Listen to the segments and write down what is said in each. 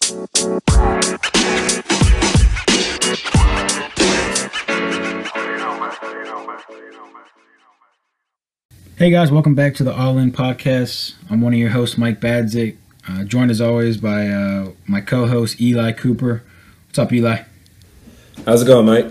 Hey guys, welcome back to the All In Podcast. I'm one of your hosts, Mike Badzik, joined as always by my co-host, Eli Cooper. What's up, Eli? How's it going, Mike?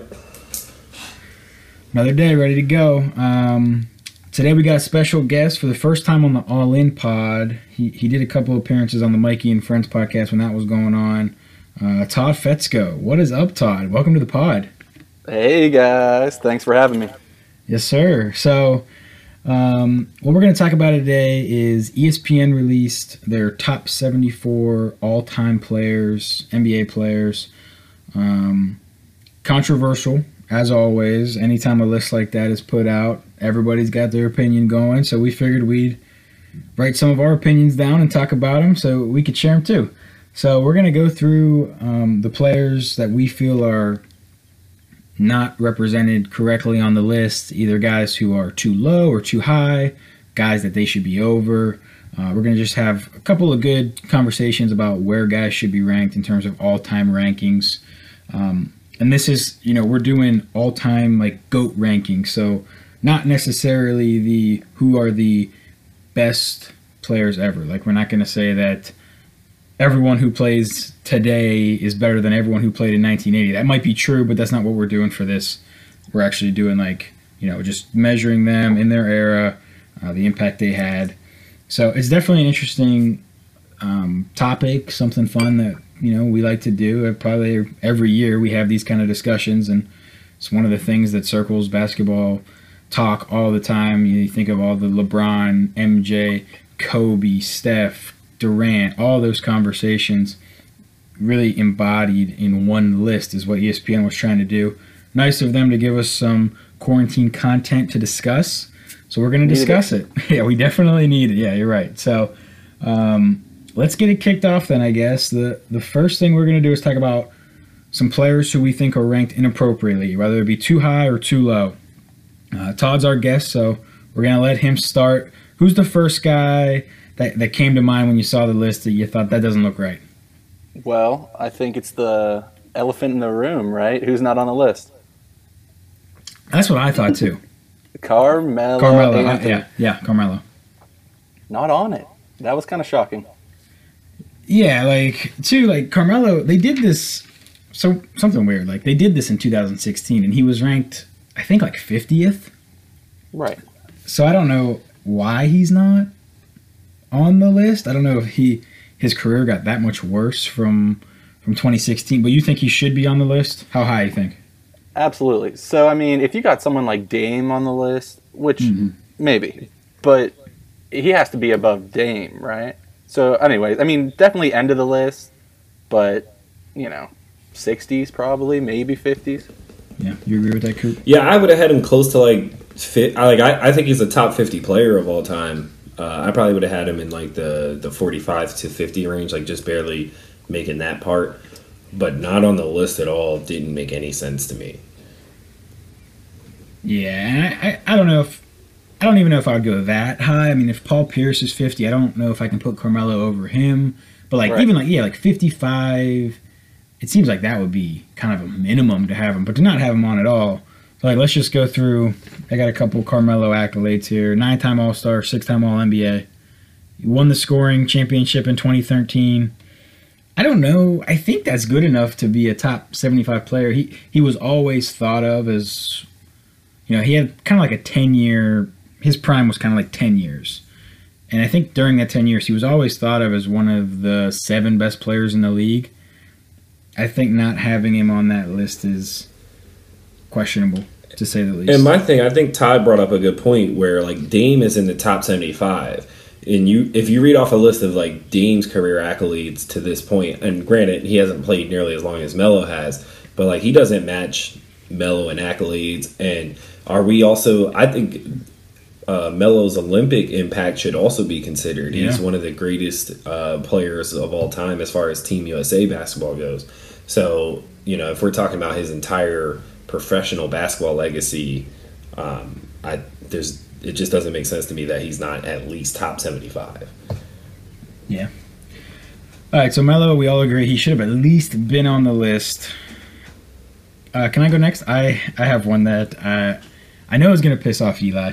Another day, ready to go. Today we got a special guest for the first time on the All In Pod. He did a couple appearances on the Mikey and Friends podcast when that was going on. Todd Fetzko. What is up, Todd? Welcome to the pod. Hey guys, thanks for having me. Yes, sir. So, what we're going to talk about today is ESPN released their top 74 all-time players, NBA players. Controversial, as always. Anytime a list like that is put out, everybody's got their opinion going. So we figured we'd write some of our opinions down and talk about them so we could share them too. So we're going to go through the players that we feel are not represented correctly on the list, either guys who are too low or too high, guys that they should be over. We're going to just have a couple of good conversations about where guys should be ranked in terms of all-time rankings. And this is, we're doing all-time like GOAT rankings, so not necessarily the who are the best players ever. Like, we're not going to say that everyone who plays today is better than everyone who played in 1980. That might be true, but that's not what we're doing for this. We're actually doing just measuring them in their era, the impact they had. So it's definitely an interesting topic, something fun that, we like to do. Probably every year we have these kind of discussions, and it's one of the things that circles basketball talk all the time. You think of all the LeBron, MJ, Kobe, Steph, Durant, all those conversations really embodied in one list is what ESPN was trying to do. Nice of them to give us some quarantine content to discuss. So we're going to discuss it. Yeah, we definitely need it. Yeah, you're right. So let's get it kicked off then, I guess. The first thing we're going to do is talk about some players who we think are ranked inappropriately, whether it be too high or too low. Todd's our guest, so we're going to let him start. Who's the first guy that came to mind when you saw the list that you thought that doesn't look right? Well, I think it's the elephant in the room, right? Who's not on the list? That's what I thought too. Carmelo. Yeah, Carmelo. Not on it. That was kind of shocking. Yeah, Carmelo, they did this, so something weird. Like, they did this in 2016, and he was ranked, I think, 50th. Right. So I don't know why he's not on the list. I don't know if his career got that much worse from 2016, but you think he should be on the list? How high you think? Absolutely. So, if you got someone like Dame on the list, which maybe, but he has to be above Dame, right? So, anyways, definitely end of the list, but, 60s probably, maybe 50s. Yeah, you agree with that, Coop? Yeah, I would have had him close to I think he's a top 50 player of all time. I probably would have had him in the 45 to 50 range, just barely making that part, but not on the list at all. Didn't make any sense to me. Yeah, and I don't know if I don't even know if I would go that high. If Paul Pierce is 50, I don't know if I can put Carmelo over him. But right. Even 55, it seems like that would be kind of a minimum to have him, but to not have him on at all. So let's just go through. I got a couple Carmelo accolades here. 9-time All-Star, 6-time All-NBA. He won the scoring championship in 2013. I don't know. I think that's good enough to be a top 75 player. He was always thought of as, he had kind of a 10-year, his prime was kind of 10 years. And I think during that 10 years, he was always thought of as one of the 7 best players in the league. I think not having him on that list is questionable, to say the least. And my thing, I think Todd brought up a good point where Dame is in the top 75, and if you read off a list of Dame's career accolades to this point, and granted he hasn't played nearly as long as Melo has, but he doesn't match Melo in accolades. And are we also? I think Melo's Olympic impact should also be considered. Yeah. He's one of the greatest players of all time as far as Team USA basketball goes. So if we're talking about his entire professional basketball legacy, it just doesn't make sense to me that he's not at least top 75. Yeah. All right, so Melo, we all agree he should have at least been on the list. Can I go next? I have one that I know is going to piss off Eli.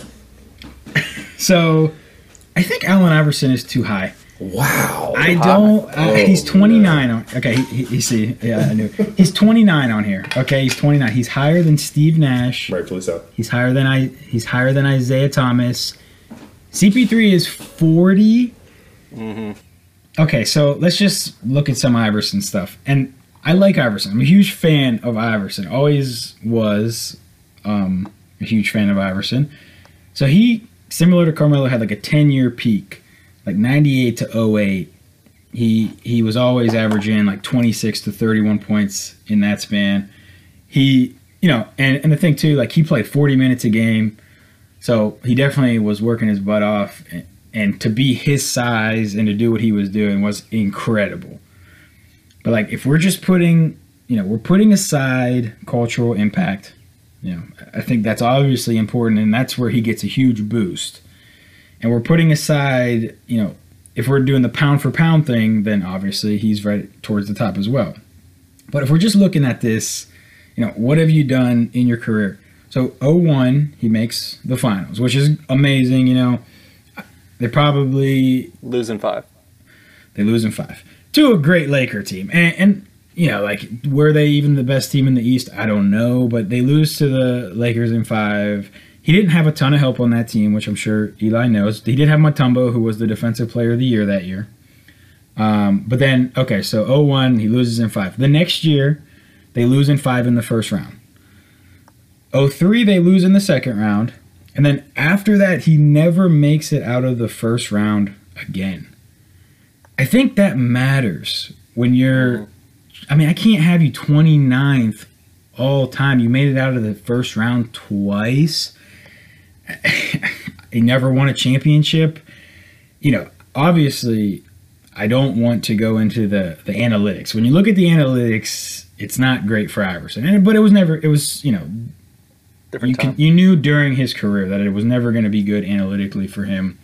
So I think Allen Iverson is too high. Wow. I don't. He's 29 on. Okay, he see. Yeah, I knew. He's 29 on here. Okay, he's 29. He's higher than Steve Nash. Rightfully so. He's higher than Isaiah Thomas. CP3 is 40. Mm-hmm. Okay, so let's just look at some Iverson stuff. And I like Iverson. I'm a huge fan of Iverson. Always was a huge fan of Iverson. So he, similar to Carmelo, had like a 10-year peak, like 98 to 08. He was always averaging like 26 to 31 points in that span. He, and the thing too, like he played 40 minutes a game. So he definitely was working his butt off. And to be his size and to do what he was doing was incredible. But like if we're just putting, we're putting aside cultural impact, I think that's obviously important, and that's where he gets a huge boost. And we're putting aside, if we're doing the pound for pound thing, then obviously he's right towards the top as well. But if we're just looking at this, what have you done in your career? So 01, he makes the finals, which is amazing. They probably losing 5. They lose in 5 to a great Laker team, and like were they even the best team in the East? I don't know, but they lose to the Lakers in 5. He didn't have a ton of help on that team, which I'm sure Eli knows. He did have Mutombo, who was the Defensive Player of the Year that year. But then, okay, so 01, he loses in 5. The next year, they lose in 5 in the first round. 03, they lose in the second round. And then after that, he never makes it out of the first round again. I think that matters when you're... I can't have you 29th all time. You made it out of the first round twice. He never won a championship. Obviously, I don't want to go into the analytics. When you look at the analytics, it's not great for Iverson. But it was never... It was, you knew during his career that it was never going to be good analytically for him,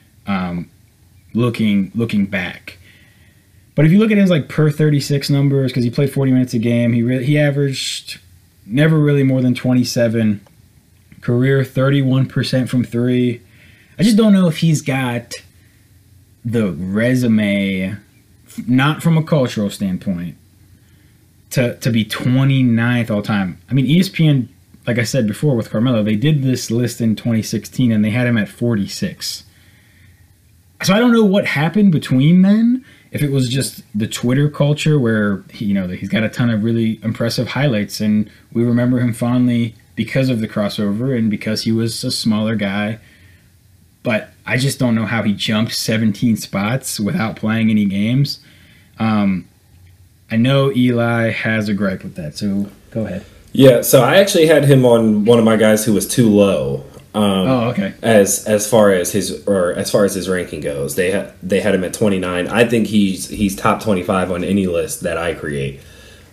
looking back. But if you look at his per 36 numbers, because he played 40 minutes a game, he averaged never really more than 27. Career 31% from 3. I just don't know if he's got the resume, not from a cultural standpoint, to be 29th all time. ESPN, like I said before with Carmelo, they did this list in 2016 and they had him at 46. So I don't know what happened between then. If it was just the Twitter culture where he's got a ton of really impressive highlights and we remember him fondly because of the crossover and because he was a smaller guy. But I just don't know how he jumped 17 spots without playing any games. I know Eli has a gripe with that, so go ahead. Yeah, so I actually had him on one of my guys who was too low. Okay. As far as his ranking goes, they had him at 29. I think he's top 25 on any list that I create.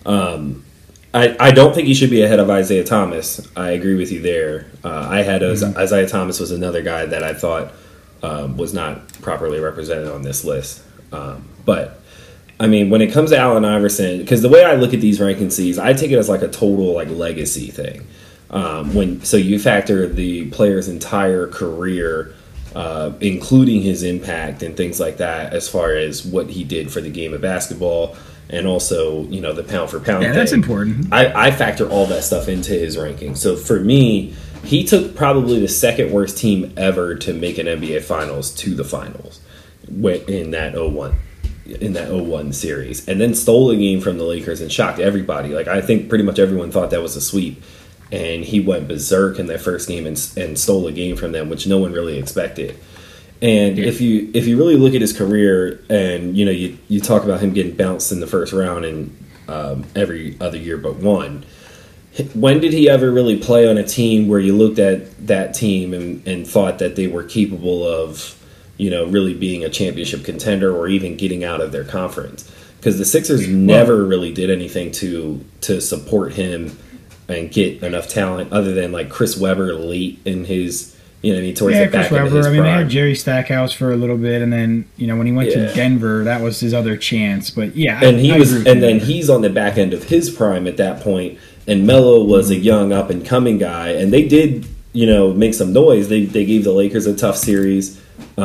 I don't think he should be ahead of Isaiah Thomas. I agree with you there. I had Isaiah Thomas was another guy that I thought was not properly represented on this list. But when it comes to Allen Iverson, because the way I look at these rankings, I take it as like a total legacy thing. So you factor the player's entire career, including his impact and things like that, as far as what he did for the game of basketball, and also the pound for pound. Yeah, thing. That's important. I factor all that stuff into his ranking. So for me, he took probably the second worst team ever to make an NBA Finals to the finals in that 01 series, and then stole a game from the Lakers and shocked everybody. I think pretty much everyone thought that was a sweep. And he went berserk in that first game and stole a game from them, which no one really expected. And if you really look at his career, and you talk about him getting bounced in the first round and every other year but one, when did he ever really play on a team where you looked at that team and thought that they were capable of really being a championship contender or even getting out of their conference? Because the Sixers never really did anything to support him and get enough talent other than Chris Webber late in his You know what I mean? Towards Yeah, the Chris back end of Webber. his I mean, they prime. had Jerry Stackhouse for a little bit, and then when he went to Denver, that was his other chance. But yeah, And I agree with you then there. he's on the back end of his prime at that point, and Melo was a young up and coming guy, and they did make some noise. They gave the Lakers a tough series.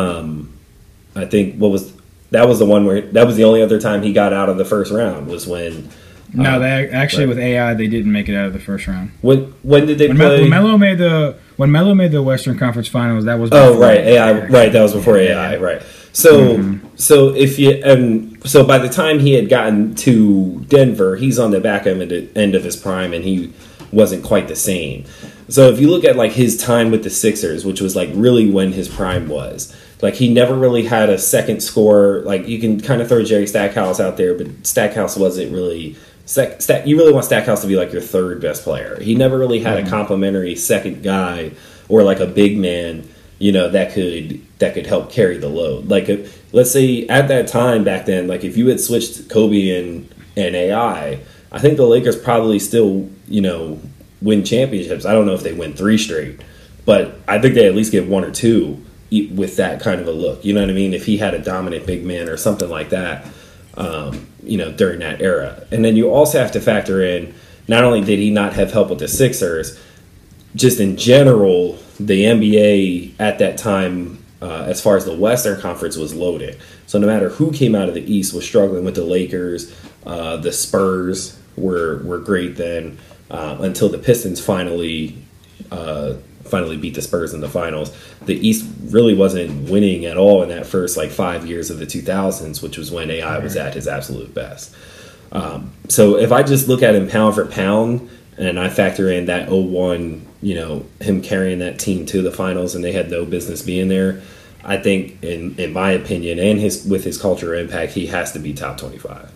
I think that was the one where that was the only other time he got out of the first round was when. No, they actually right. with AI they didn't make it out of the first round. When did they When play? Melo made the Western Conference Finals, that was Oh before right, AI right. That was before AI, right? So if you so by the time he had gotten to Denver, he's on the back end of his prime, and he wasn't quite the same. So if you look at like his time with the Sixers, which was like really when his prime was, like he never really had a second scorer. Like you can kind of throw Jerry Stackhouse out there, but Stackhouse wasn't really. You really want Stackhouse to be like your third best player. He never really had a complimentary second guy or like a big man, that could help carry the load. Like let's say at that time back then, like if you had switched Kobe and AI, I think the Lakers probably still win championships. I don't know if they win 3 straight, but I think they at least get 1 or 2 with that kind of a look. You know what I mean? If he had a dominant big man or something like that. During that era. And then you also have to factor in, not only did he not have help with the Sixers, just in general, the NBA at that time, as far as the Western Conference, was loaded. So no matter who came out of the East was struggling with the Lakers. The Spurs were great then, until the Pistons finally beat the Spurs in the finals. The East really wasn't winning at all in that first 5 years of the 2000s, which was when AI was at his absolute best. So if I just look at him pound for pound and I factor in that 01, him carrying that team to the finals and they had no business being there, I think in my opinion and with his cultural impact, he has to be top 25.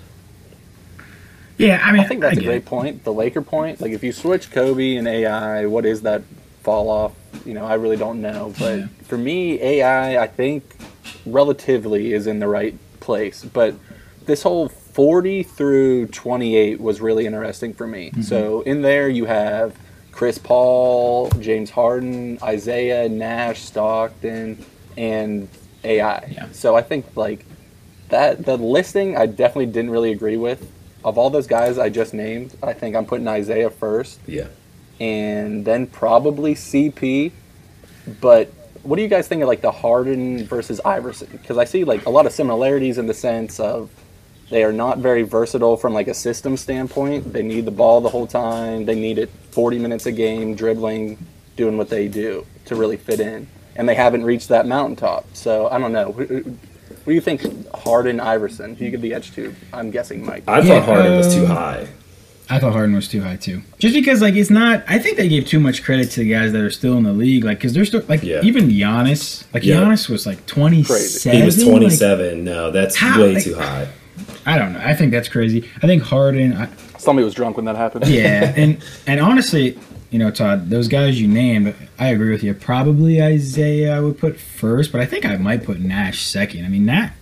Yeah, I mean, I think that's a great point. The Laker point. Like if you switch Kobe and AI, what is that fall off? I really don't know. But for me, AI, I think relatively is in the right place. But this whole 40 through 28 was really interesting for me. Mm-hmm. So in there you have Chris Paul, James Harden, Isaiah, Nash, Stockton, and AI. Yeah. So I think that the listing I definitely didn't really agree with. Of all those guys I just named, I think I'm putting Isaiah first. Yeah. And then probably CP. But what do you guys think of the Harden versus Iverson? Because I see a lot of similarities in the sense of they are not very versatile from a system standpoint. They need the ball the whole time. They need it 40 minutes a game, dribbling, doing what they do to really fit in. And they haven't reached that mountaintop. So I don't know. What do you think, Harden, Iverson? If you get the edge to, I'm guessing Mike. I thought Harden was too high. I thought Harden was too high too. Just because it's not. I think they gave too much credit to the guys that are still in the league. Because they're still even Giannis. Giannis was 27. He was 27. No, that's way too high. I don't know. I think that's crazy. I think Harden. Somebody was drunk when that happened. Yeah, and honestly, Todd, those guys you named, I agree with you. Probably Isaiah I would put first, but I think I might put Nash second. I mean,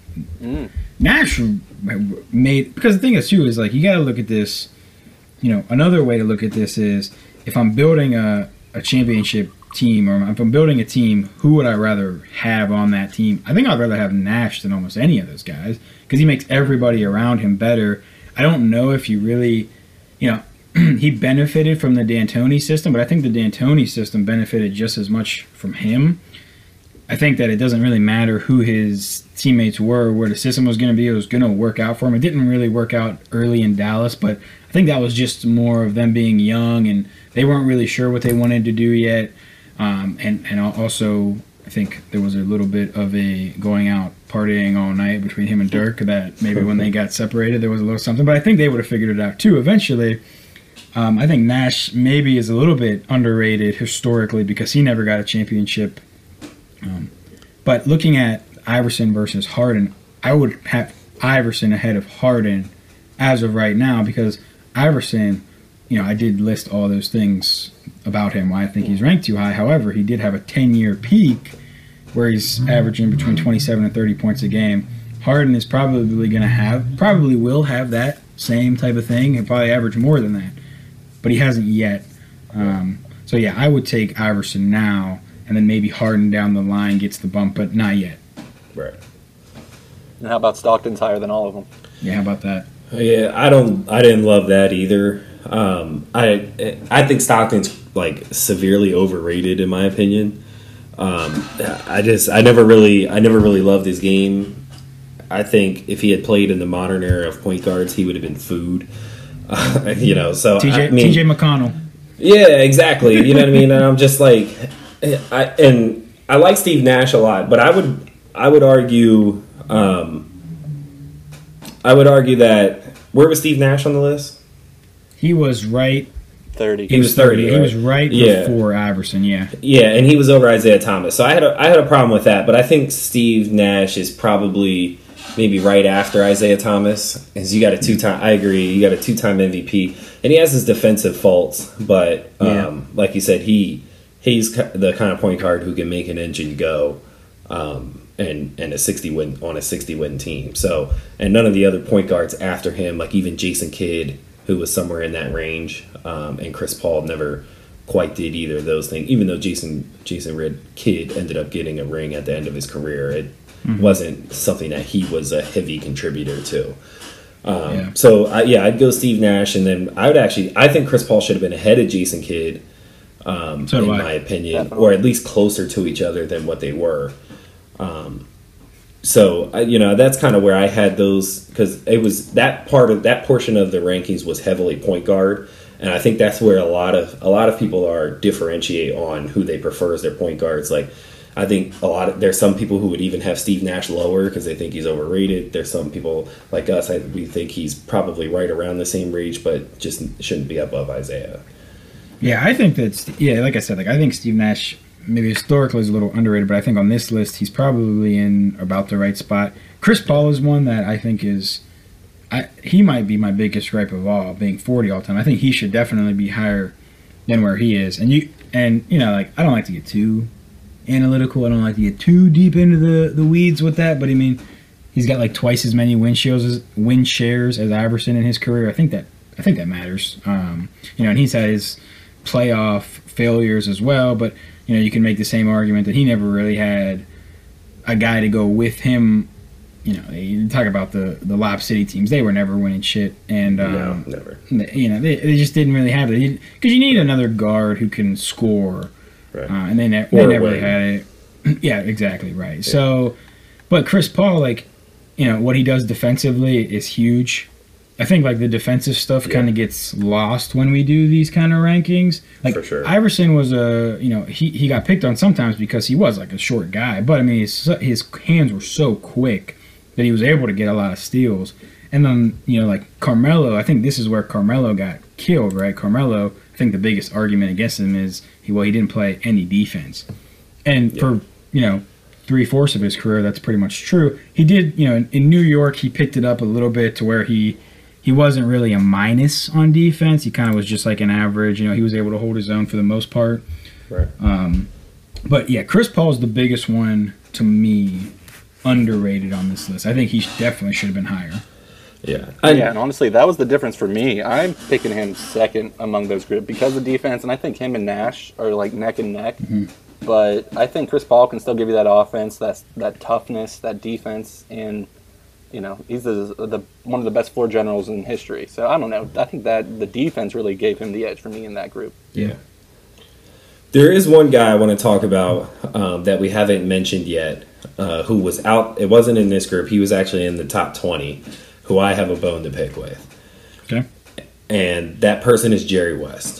Nash made, because the thing is too is you got to look at this. Another way to look at this is if I'm building a championship team, or if I'm building a team, who would I rather have on that team? I think I'd rather have Nash than almost any of those guys because he makes everybody around him better. I don't know if you really, he benefited from the D'Antoni system, but I think the D'Antoni system benefited just as much from him. I think that it doesn't really matter who his teammates were, where the system was going to be. It was going to work out for him. It didn't really work out early in Dallas, but I think that was just more of them being young and they weren't really sure what they wanted to do yet. And also, I think there was a little bit of a going out partying all night between him and Dirk that maybe when they got separated, there was a little something. But I think they would have figured it out too eventually. I think Nash maybe is a little bit underrated historically because he never got a championship. But looking at Iverson versus Harden, I would have Iverson ahead of Harden as of right now because Iverson, I did list all those things about him, why I think he's ranked too high. However, he did have a 10-year peak where he's averaging between 27 and 30 points a game. Harden is probably will have that same type of thing. He'll probably average more than that, but he hasn't yet. So yeah, I would take Iverson now and then maybe Harden down the line gets the bump, but not yet. Right. And how about Stockton's higher than all of them? Yeah, how about that? Yeah, I didn't love that either. I think Stockton's like severely overrated in my opinion. I never really loved his game. I think if he had played in the modern era of point guards, he would have been food. So TJ McConnell. Yeah, exactly. You know what I mean? And I'm just like, I like Steve Nash a lot, but I would argue that where was Steve Nash on the list? He was right. 30. He was 30. He right? was right before Iverson. Yeah. Yeah, and he was over Isaiah Thomas. So I had a problem with that, but I think Steve Nash is probably maybe right after Isaiah Thomas, because you got a two-time. I agree. You got a two-time MVP, and he has his defensive faults, but like you said, he's the kind of point guard who can make an engine go, and a 60-win team. So, and none of the other point guards after him, like even Jason Kidd, who was somewhere in that range, and Chris Paul never quite did either of those things. Even though Jason Kidd ended up getting a ring at the end of his career, it wasn't something that he was a heavy contributor to. So I'd go Steve Nash, and then I think Chris Paul should have been ahead of Jason Kidd, in my opinion, Definitely. or at least closer to each other than what they were. That's kind of where I had those, because it was that portion of the rankings was heavily point guard, and I think that's where a lot of people differentiate on who they prefer as their point guards. Like, I think there's some people who would even have Steve Nash lower because they think he's overrated. There's some people like us, we think he's probably right around the same range, but just shouldn't be above Isaiah. Yeah, I think like I said, I think Steve Nash maybe historically is a little underrated, but I think on this list he's probably in about the right spot. Chris Paul is one that I think he might be my biggest gripe of all, being 40 all time. I think he should definitely be higher than where he is. And I don't like to get too analytical. I don't like to get too deep into the weeds with that, but I mean, he's got like twice as many win shares as Iverson in his career. I think that matters. And he's had his playoff failures as well, but you can make the same argument that he never really had a guy to go with him. You talk about the Lob City teams; they were never winning shit, and No, never. They just didn't really have it because you need another guard who can score, Right. and they never had it. Yeah, exactly right. Yeah. So, but Chris Paul, what he does defensively is huge. I think the defensive stuff kind of gets lost when we do these kind of rankings. For sure. Iverson was he got picked on sometimes because he was a short guy, but I mean his hands were so quick that he was able to get a lot of steals. And then Carmelo, I think this is where Carmelo got killed, right? Carmelo, I think the biggest argument against him is he didn't play any defense, and for 3/4 of his career that's pretty much true. He did in New York he picked it up a little bit to where he wasn't really a minus on defense. He kind of was just like an average. He was able to hold his own for the most part. Right. But yeah, Chris Paul is the biggest one to me, underrated on this list. I think he definitely should have been higher. Yeah. And honestly, that was the difference for me. I'm picking him second among those groups because of defense, and I think him and Nash are neck and neck. Mm-hmm. But I think Chris Paul can still give you that offense, that toughness, that defense, and he's the one of the best floor generals in history. So I don't know. I think that the defense really gave him the edge for me in that group. Yeah. There is one guy I want to talk about that we haven't mentioned yet, who was out. It wasn't in this group. He was actually in the top 20, who I have a bone to pick with. Okay. And that person is Jerry West.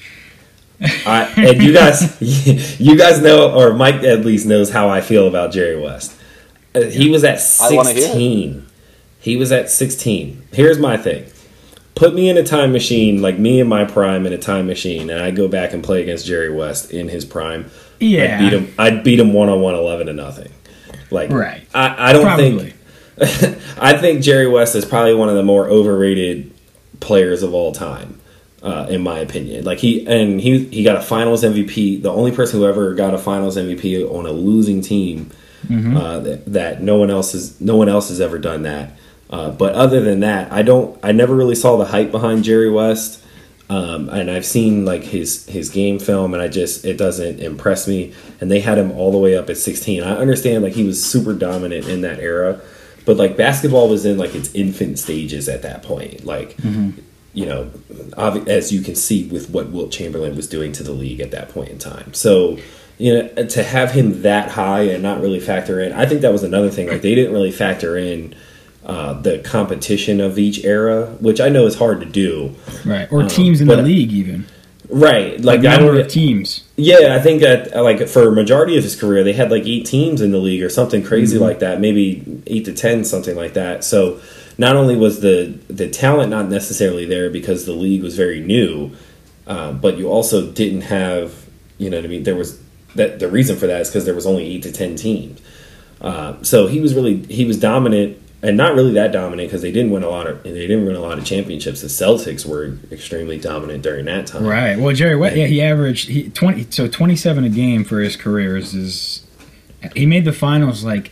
And you guys know, or Mike at least knows how I feel about Jerry West. He was at 16. He was at 16. Here's my thing. Put me in a time machine, like me in my prime in a time machine, and I go back and play against Jerry West in his prime. Yeah. I'd beat him 1-on-1 11-0. Right. I don't think I think Jerry West is probably one of the more overrated players of all time. In my opinion, he got a Finals MVP. The only person who ever got a Finals MVP on a losing team. Mm-hmm. That no one else has ever done that. But other than that, I never really saw the hype behind Jerry West. And I've seen like his game film, and it doesn't impress me. And they had him all the way up at 16. I understand like he was super dominant in that era, but like basketball was in like its infant stages at that point. Like, you know, as you can see with what Wilt Chamberlain was doing to the league at that point in time. So, you know, to have him that high and not really factor in, I think that was another thing. Like they didn't really factor in the competition of each era, which I know is hard to do. Right, or teams in the league even. Right, like number of teams. Yeah, I think that like for a majority of his career, they had like 8 teams in the league or something crazy like that, maybe 8 to 10, something like that. So not only was the talent not necessarily there because the league was very new, but you also didn't have, you know what I mean? There was that the reason for that is because there was only 8 to 10 teams. So he was dominant. And not really that dominant because they didn't win a lot of championships. The Celtics were extremely dominant during that time. Right. Well, Jerry West, he averaged 27 a game for his career. He made the finals like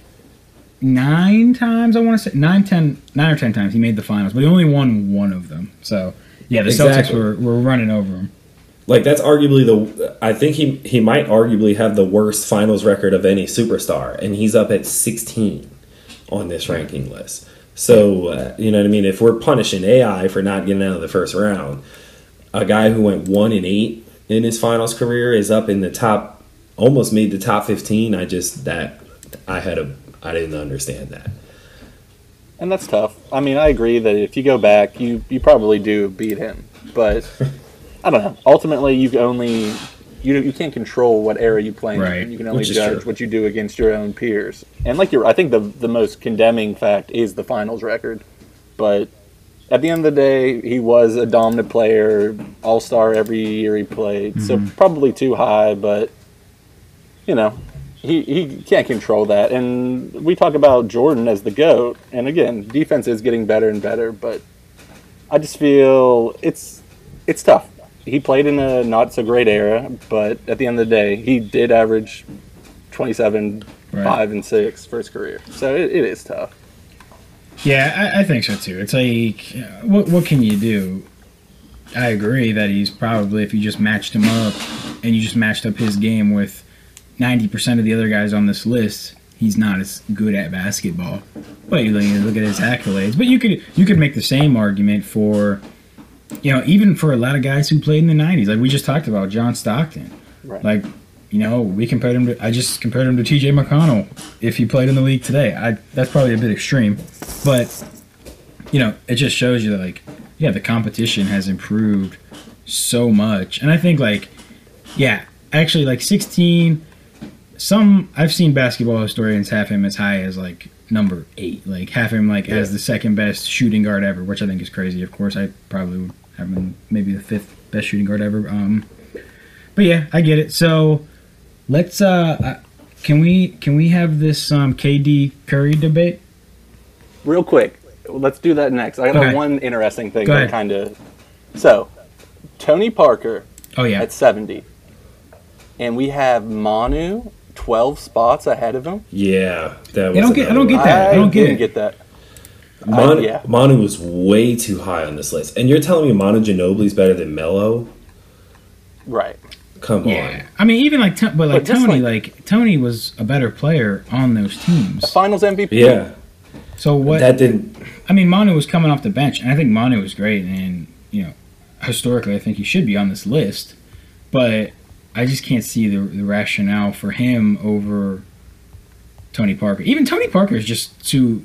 9 times. I want to say 9 or 10 times he made the finals, but he only won one of them. So yeah, the Celtics were running over him. Like that's arguably I think he might arguably have the worst finals record of any superstar, and he's up at 16. On this ranking list. So, you know what I mean? If we're punishing AI for not getting out of the first round, a guy who went 1-8 in his finals career is up in the top, almost made the top 15. I didn't understand that. And that's tough. I mean, I agree that if you go back, you probably do beat him. But, I don't know. Ultimately, you can't control what era you play in. Right. You can only judge what you do against your own peers. And I think the most condemning fact is the finals record. But at the end of the day, he was a dominant player, all-star every year he played. So probably too high, but, you know, he can't control that. And we talk about Jordan as the GOAT. And again, defense is getting better and better, but I just feel it's tough. He played in a not-so-great era, but at the end of the day, he did average 27, 5, and 6 for his career. So it is tough. Yeah, I think so, too. It's like, what can you do? I agree that he's probably, if you just matched him up, and you just matched up his game with 90% of the other guys on this list, he's not as good at basketball. But you look at his accolades. But you could make the same argument for... You know, even for a lot of guys who played in the 90s, like we just talked about, John Stockton. Right. Like, you know, I just compared him to T.J. McConnell if he played in the league today. That's probably a bit extreme. But, you know, it just shows you that, like, yeah, the competition has improved so much. And I think, like, yeah, actually, like, 16, I've seen basketball historians have him as high as, like, number 8, like have him like as the second best shooting guard ever, which I think is crazy. Of course, I probably would have him maybe the 5th best shooting guard ever. But yeah, I get it. So let's can we have this KD Curry debate real quick? Let's do that next. I got one interesting thing that kind of. So Tony Parker, at 70, and we have Manu 12 spots ahead of him. Yeah, that was. I don't get that. I don't get that. Manu was way too high on this list, and you're telling me Manu Ginobili's better than Melo? Right. Come on. I mean, even like, Tony was a better player on those teams. Finals MVP. Yeah. So what? That didn't. I mean, Manu was coming off the bench, and I think Manu was great, and you know, historically, I think he should be on this list, but. I just can't see the rationale for him over Tony Parker. Even Tony Parker is just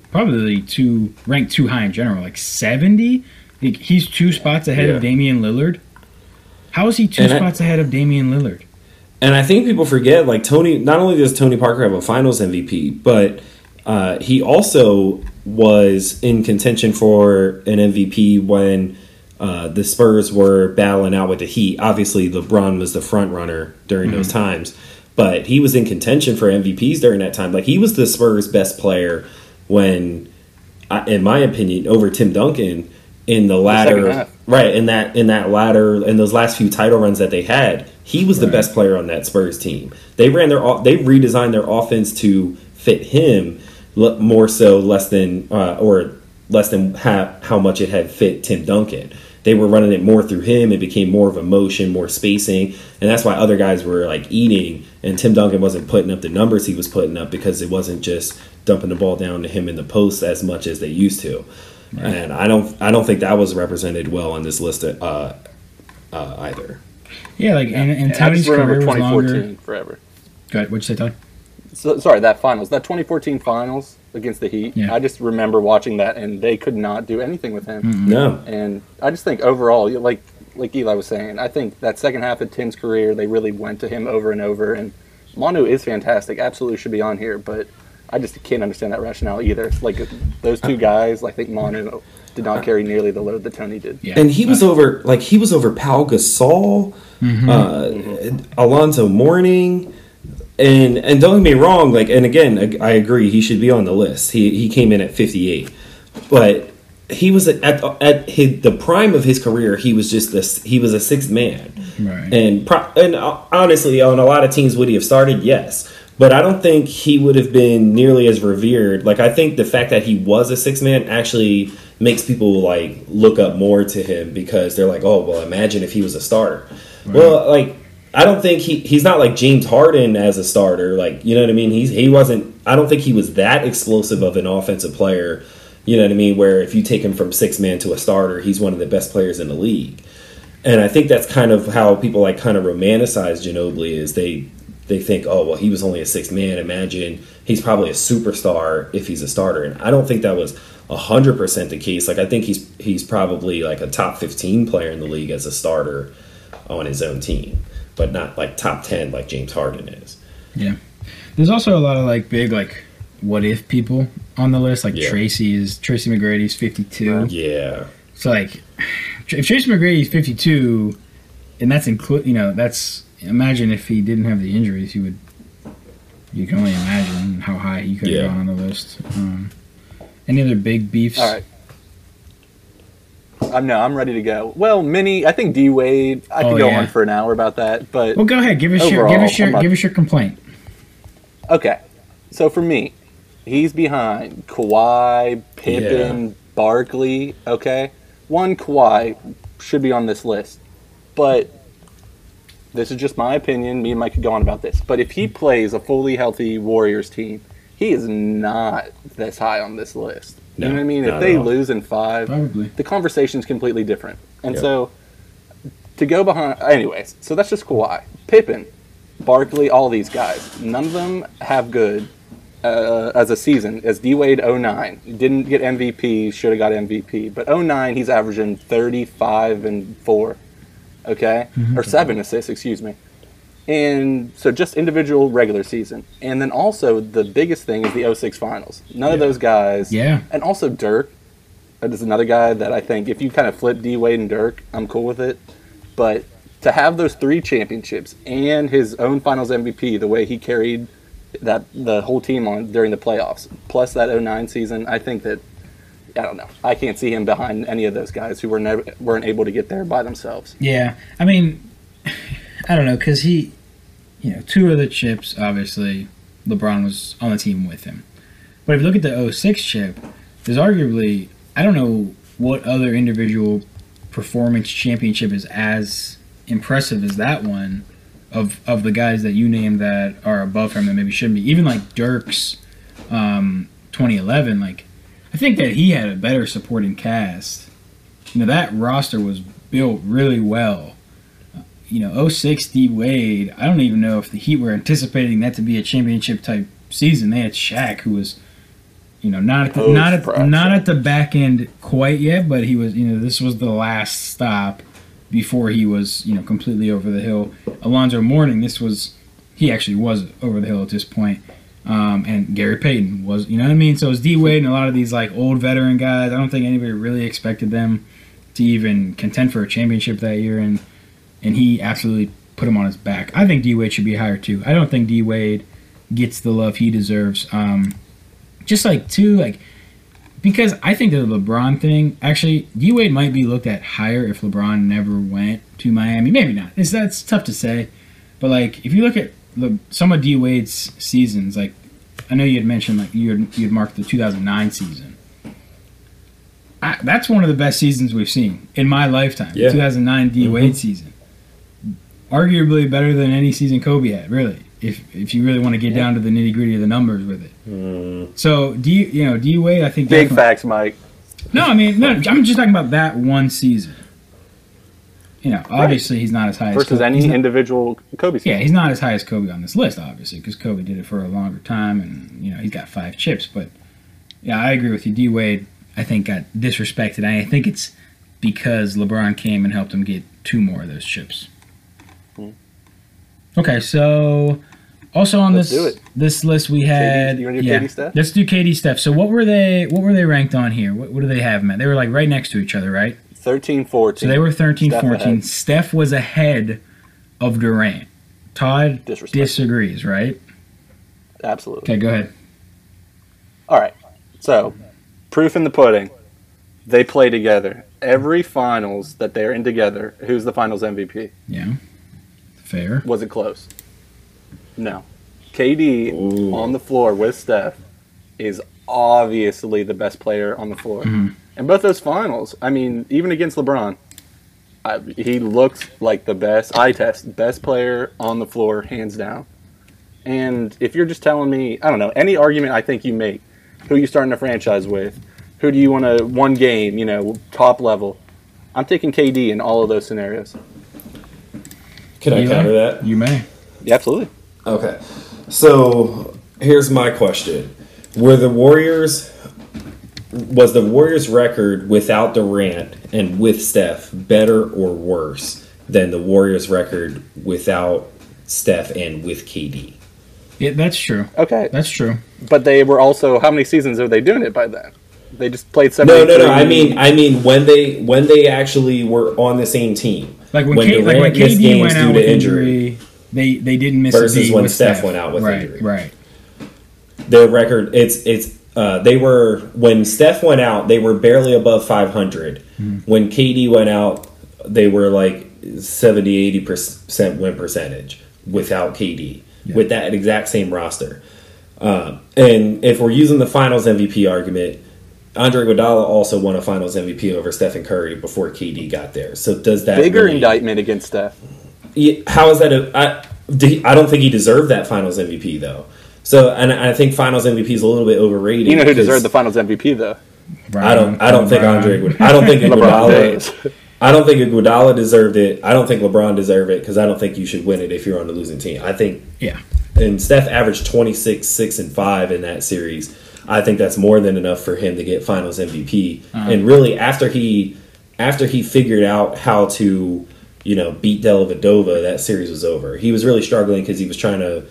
ranked too high in general, like 70. Like he's 2 spots ahead of Damian Lillard. How is he 2 spots ahead of Damian Lillard? And I think people forget, like Tony. Not only does Tony Parker have a Finals MVP, but he also was in contention for an MVP when. The Spurs were battling out with the Heat. Obviously, LeBron was the front runner during those times, but he was in contention for MVPs during that time. Like he was the Spurs' best player when, in my opinion, over Tim Duncan in the latter, right in that latter in those last few title runs that they had. He was the best player on that Spurs team. They redesigned their offense to fit him more so less than how much it had fit Tim Duncan. they were running it more through him. It became more of a motion, more spacing, and that's why other guys were like eating, and Tim Duncan wasn't putting up the numbers he was putting up because it wasn't just dumping the ball down to him in the post as much as they used to. Right. And I don't think that was represented well on this list either. Yeah, like and Tony's career was 2014 longer. Forever. Go ahead. What'd you say, Tony? So, sorry, that 2014 finals against the Heat. Yeah. I just remember watching that, and they could not do anything with him. Mm-hmm. No. And I just think overall, like Eli was saying, I think that second half of Tim's career, they really went to him over and over. And Manu is fantastic, absolutely should be on here, but I just can't understand that rationale either. Like those two guys, I think Manu did not carry nearly the load that Tony did. Yeah. And he was over Pau Gasol, Alonzo Mourning. And don't get me wrong, and again, I agree, he should be on the list. He came in at 58, but he was at the prime of his career. He was just he was a sixth man, right? And honestly, on a lot of teams, would he have started? Yes, but I don't think he would have been nearly as revered. Like, I think the fact that he was a sixth man actually makes people look up more to him because they're like, oh well, imagine if he was a starter. Right. Well, I don't think he's not like James Harden as a starter. You know what I mean? He wasn't. I don't think he was that explosive of an offensive player. You know what I mean? Where if you take him from sixth man to a starter, he's one of the best players in the league. And I think that's kind of how people kind of romanticize Ginobili is they think, oh well, he was only a sixth man. Imagine he's probably a superstar if he's a starter. And I don't think that was 100% the case. I think he's probably a top 15 player in the league as a starter on his own team. But not top 10 like James Harden is. Yeah. There's also a lot of big what if people on the list. Tracy McGrady's 52. Yeah. So if Tracy McGrady's 52, and that's that's imagine if he didn't have the injuries, you can only imagine how high he could have gone on the list. Any other big beefs? All right. I'm ready to go. Well, I think D Wade. I could go on for an hour about that, but go ahead. Give us your complaint. Okay, so for me, he's behind Kawhi, Pippen, Barkley. Okay, Kawhi should be on this list, but this is just my opinion. Me and Mike could go on about this, but if he plays a fully healthy Warriors team, he is not this high on this list. You know what I mean? If they lose in 5, probably the conversation's completely different. And so, to go behind... Anyways, so that's just Kawhi. Pippen, Barkley, all these guys. None of them have good as a season. As D-Wade 09. Didn't get MVP, should have got MVP. But 09, he's averaging 35 and 4. Okay? Mm-hmm. Or 7 assists, excuse me. And so just individual regular season. And then also the biggest thing is the 06 finals. None of those guys. Yeah. And also Dirk. That is another guy that I think if you kind of flip D-Wade and Dirk, I'm cool with it. But to have those 3 championships and his own finals MVP, the way he carried the whole team on during the playoffs, plus that 09 season, I think that, I don't know. I can't see him behind any of those guys who weren't able to get there by themselves. Yeah. I mean, I don't know, because he... 2 of the chips, obviously, LeBron was on the team with him. But if you look at the 06 chip, there's arguably, I don't know what other individual performance championship is as impressive as that one of the guys that you named that are above him that maybe shouldn't be. Even Dirk's 2011, I think that he had a better supporting cast. That roster was built really well. 06 D-Wade, I don't even know if the Heat were anticipating that to be a championship-type season. They had Shaq, who was, not at the back end quite yet, but he was, this was the last stop before he was, completely over the hill. Alonzo Mourning, he actually was over the hill at this point. And Gary Payton was, you know what I mean? So it was D-Wade and a lot of these, old veteran guys. I don't think anybody really expected them to even contend for a championship that year, and he absolutely put him on his back. I think D-Wade should be higher, too. I don't think D-Wade gets the love he deserves. Because I think the LeBron thing, actually, D-Wade might be looked at higher if LeBron never went to Miami. Maybe not. That's tough to say. But, if you look at some of D-Wade's seasons, I know you had mentioned, you had marked the 2009 season. That's one of the best seasons we've seen in my lifetime. Yeah. 2009 D Wade season, arguably better than any season Kobe had. Really, if you really want to get down to the nitty gritty of the numbers with it. So D Wade, I think Big definitely- facts, Mike. No, I mean, no, I'm just talking about that one season. Obviously he's not as high as Versus Kobe. any individual Kobe season. Yeah, he's not as high as Kobe on this list, obviously, because Kobe did it for a longer time, and he's got 5 chips. But yeah, I agree with you. D Wade, I think, got disrespected. I think it's because LeBron came and helped him get 2 more of those chips. Okay, so also on Let's do it. this list we had. You want to do KD Steph? Let's do KD Steph. So what were they ranked on here? What do they have, man? They were like right next to each other, right? 13-14. So they were 13, Steph 14. ahead. Steph was ahead of Durant. Todd Disrespectful. disagrees, right? Absolutely. Okay, go ahead. All right. So, proof in the pudding. They play together. Every finals that they're in together, who's the finals MVP? Yeah. Fair. Was it close? No. KD Ooh. on the floor with Steph is obviously the best player on the floor. And both those finals, I mean, even against LeBron, he looks like the best, eye test, best player on the floor, hands down. And if you're just telling me, I don't know, any argument I think you make, who you starting a franchise with, who do you want to one game, top level, I'm taking KD in all of those scenarios. Can I counter that? You may. Yeah, absolutely. Okay. So here's my question. Was the Warriors record without Durant and with Steph better or worse than the Warriors record without Steph and with KD? Yeah, that's true. Okay. That's true. But they were also, how many seasons are they doing it by then? They just played No. 73. I mean when they actually were on the same team. Like when Durant missed KD games went out due with to injury, they didn't miss versus a beat when with Steph went out with right, injury. Right. Their record, they were, when Steph went out, they were barely above 500. When KD went out, they were like 70-80% win percentage without KD, with that exact same roster. And if we're using the Finals MVP argument, Andre Iguodala also won a Finals MVP over Stephen Curry before KD got there. So does that Bigger really, indictment against Steph. how is that? I don't think he deserved that Finals MVP though. So, and I think Finals MVP is a little bit overrated. You know who deserved the Finals MVP though? I don't think LeBron. I don't think LeBron James. I don't think Iguodala deserved it. I don't think LeBron deserved it because I don't think you should win it if you're on the losing team. I think and Steph averaged 26, 6, and 5 in that series. I think that's more than enough for him to get Finals MVP. And really, after he figured out how to beat Dellavedova, that series was over. He was really struggling because he was trying to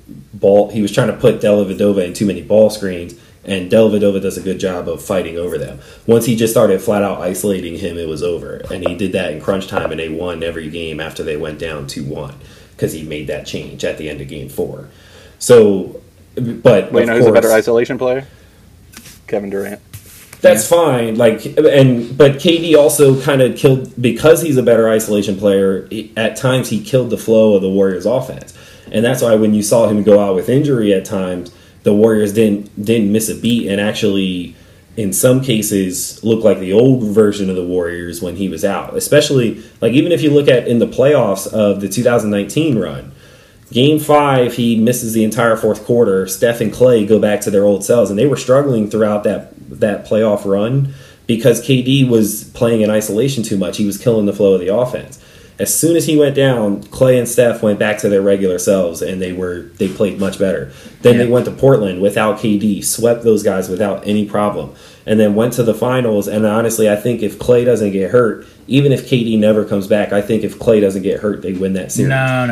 put Dellavedova in too many ball screens, and Dellavedova does a good job of fighting over them. Once he just started flat out isolating him, it was over. And he did that in crunch time, and they won every game after they went down 2-1 because he made that change at the end of game 4. So, but Wait, who's a better isolation player? Kevin Durant. That's fine. But KD also kind of killed, because he's a better isolation player. At times, he killed the flow of the Warriors' offense, and that's why when you saw him go out with injury at times, the Warriors didn't miss a beat, and actually, in some cases, looked like the old version of the Warriors when he was out. Especially, even if you look at in the playoffs of the 2019 run. Game 5, he misses the entire fourth quarter. Steph and Clay go back to their old selves, and they were struggling throughout that playoff run because KD was playing in isolation too much. He was killing the flow of the offense. As soon as he went down, Clay and Steph went back to their regular selves, and they played much better. Then they went to Portland without KD, swept those guys without any problem, and then went to the finals. And honestly, I think if Clay doesn't get hurt, even if KD never comes back, I think if Clay doesn't get hurt, they win that series.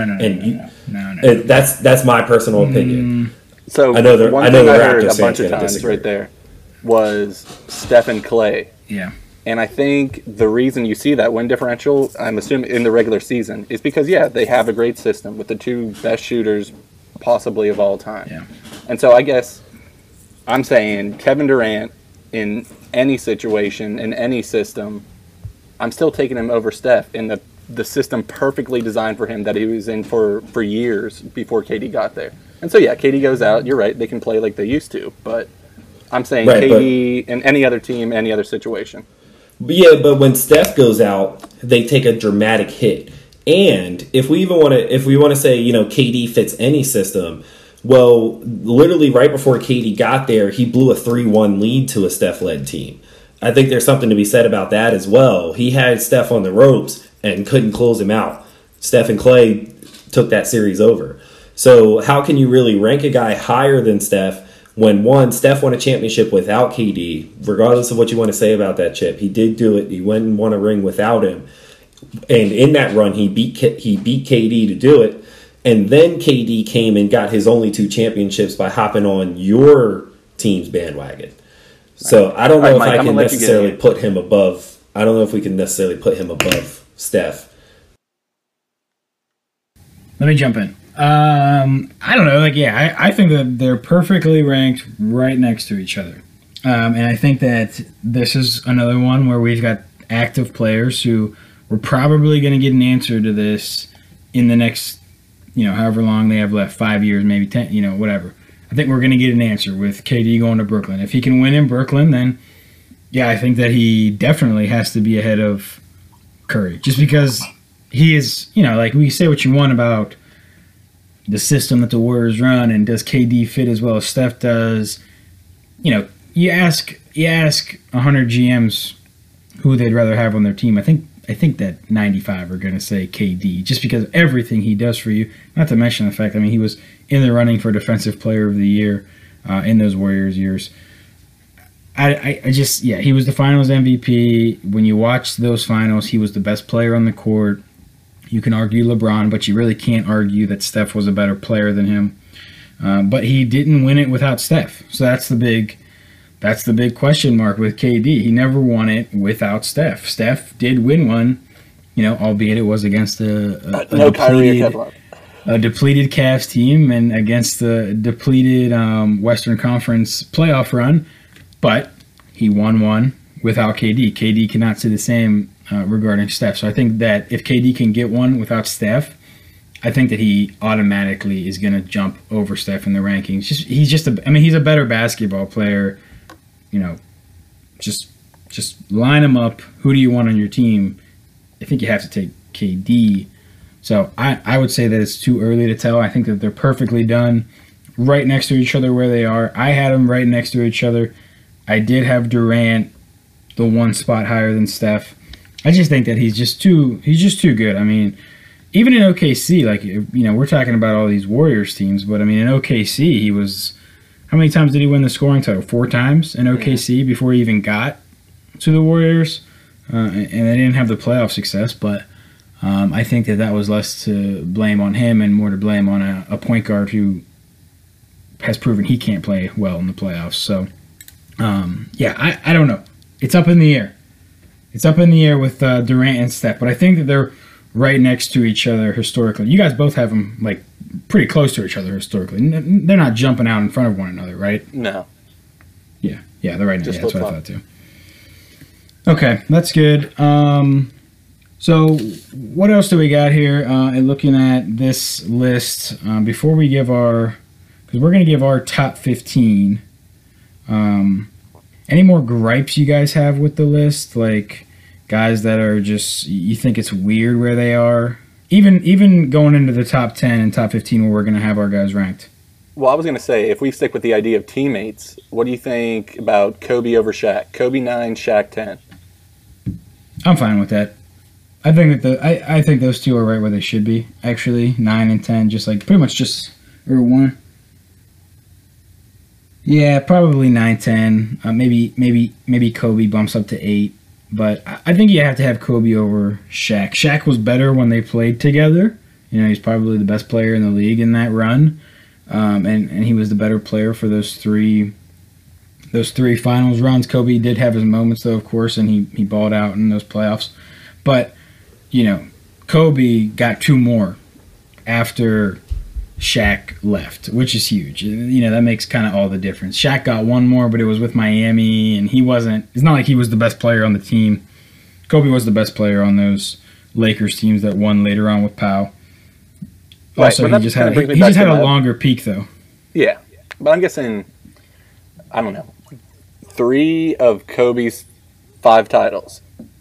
No. That's my personal opinion. So I know the one thing I heard Raptors a bunch fans of gonna times disagree. right there was Steph and Clay. Yeah. And I think the reason you see that win differential, I'm assuming in the regular season, is because, they have a great system with the 2 best shooters possibly of all time. Yeah. And so I guess I'm saying Kevin Durant in any situation, in any system, I'm still taking him over Steph in the system perfectly designed for him that he was in for years before KD got there. And so, KD goes out. You're right. They can play like they used to. But I'm saying KD in any other team, any other situation. But when Steph goes out, they take a dramatic hit. And if we want to say, KD fits any system, well, literally right before KD got there, he blew a 3-1 lead to a Steph-led team. I think there's something to be said about that as well. He had Steph on the ropes and couldn't close him out. Steph and Clay took that series over. So how can you really rank a guy higher than Steph when, one, Steph won a championship without KD, regardless of what you want to say about that chip? He did do it. He went and won a ring without him. And in that run, he beat KD to do it. And then KD came and got his only 2 championships by hopping on your team's bandwagon. So I don't know if I can necessarily put him above. I don't know if we can necessarily put him above Steph. Let me jump in. I don't know. I think that they're perfectly ranked right next to each other. And I think that this is another one where we've got active players who we're probably going to get an answer to this in the next, however long they have left, 5 years, maybe 10, whatever. I think we're going to get an answer with KD going to Brooklyn. If he can win in Brooklyn, then, yeah, I think that he definitely has to be ahead of Curry. Just because he is, we say what you want about the system that the Warriors run and does KD fit as well as Steph does. You ask 100 GMs who they'd rather have on their team. I think that 95 are going to say KD just because of everything he does for you. Not to mention the fact, he was in the running for Defensive Player of the Year in those Warriors years. He was the Finals MVP. When you watch those finals, he was the best player on the court. You can argue LeBron, but you really can't argue that Steph was a better player than him. But he didn't win it without Steph. So that's the big question mark with KD. He never won it without Steph. Steph did win one, albeit it was against a depleted Cavs team and against the depleted Western Conference playoff run. But he won one without KD. KD cannot say the same regarding Steph. So I think that if KD can get one without Steph, I think that he automatically is going to jump over Steph in the rankings. He's a better basketball player. Just line him up. Who do you want on your team? I think you have to take KD. So I would say that it's too early to tell. I think that they're perfectly done right next to each other where they are. I had them right next to each other. I did have Durant the one spot higher than Steph. I just think that he's just too good. Even in OKC, we're talking about all these Warriors teams, but in OKC he was. How many times did he win the scoring title? 4 times in OKC before he even got to the Warriors, and they didn't have the playoff success. But I think that was less to blame on him and more to blame on a point guard who has proven he can't play well in the playoffs. So, I don't know. It's up in the air. It's up in the air with Durant and Steph, but I think that they're right next to each other historically. You guys both have them pretty close to each other historically. They're not jumping out in front of one another, right? No. Yeah, they're right now. Yeah, that's what I thought too. Okay, that's good. So what else do we got here? And looking at this list, before we give because we're going to give our top 15. Any more gripes you guys have with the list? Like guys that are just, you think it's weird where they are? Even going into the top 10 and top 15 where we're going to have our guys ranked. Well, I was going to say, if we stick with the idea of teammates, what do you think about Kobe over Shaq? Kobe 9, Shaq 10. I'm fine with that. I think that I think those two are right where they should be. Actually, 9 and 10, or 1. Yeah, probably 9, 10. Maybe Kobe bumps up to 8. But I think you have to have Kobe over Shaq. Shaq was better when they played together. He's probably the best player in the league in that run. And he was the better player for those three finals runs. Kobe did have his moments, though, of course, and he balled out in those playoffs. But, Kobe got 2 more after Shaq left, which is huge. That makes kind of all the difference. Shaq got 1 more, but it was with Miami, and it's not like he was the best player on the team. Kobe was the best player on those Lakers teams that won later on with Pau. Also, he just had a longer peak, though. Yeah, but I'm guessing, I don't know, 3 of Kobe's 5 titles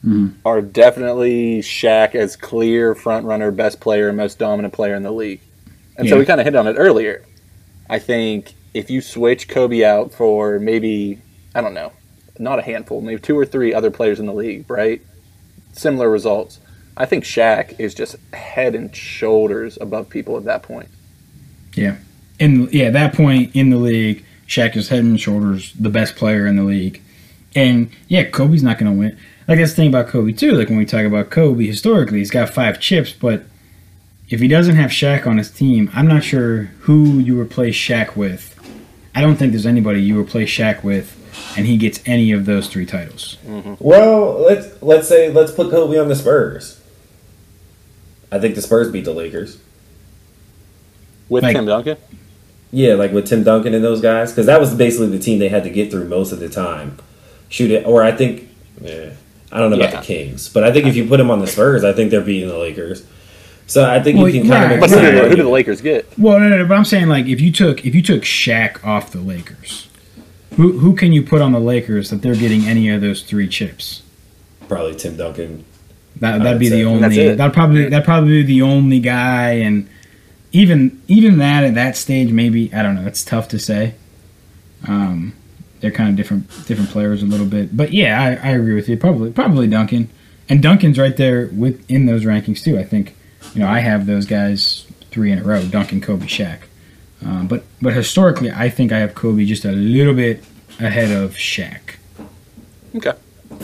are definitely Shaq as clear front runner, best player, most dominant player in the league. And so we kind of hit on it earlier. I think if you switch Kobe out for maybe, I don't know, not a handful, maybe 2 or 3 other players in the league, right? Similar results. I think Shaq is just head and shoulders above people at that point. Yeah. At that point in the league, Shaq is head and shoulders the best player in the league. And, yeah, Kobe's not going to win. Like, that's the thing about Kobe, too. Like, when we talk about Kobe, historically, he's got 5 chips, but if he doesn't have Shaq on his team, I'm not sure who you replace Shaq with. I don't think there's anybody you replace Shaq with, and he gets any of those 3 titles. Well, let's put Kobe on the Spurs. I think the Spurs beat the Lakers. With Tim Duncan? Yeah, like with Tim Duncan and those guys, because that was basically the team they had to get through most of the time. Or I think, I don't know about the Kings, but I think if you put them on the Spurs, I think they're beating the Lakers. So I think you can kind of. But who do the Lakers get? Well, no. But I'm saying, like, if you took Shaq off the Lakers, who can you put on the Lakers that they're getting any of those 3 chips? Probably Tim Duncan. That'd be the only. That'd probably be the only guy, and even that at that stage, maybe, I don't know. It's tough to say. They're kind of different players a little bit, but yeah, I agree with you. Probably Duncan, and Duncan's right there in those rankings too. I think, I have those guys 3 in a row: Duncan, Kobe, Shaq. But historically, I think I have Kobe just a little bit ahead of Shaq. Okay.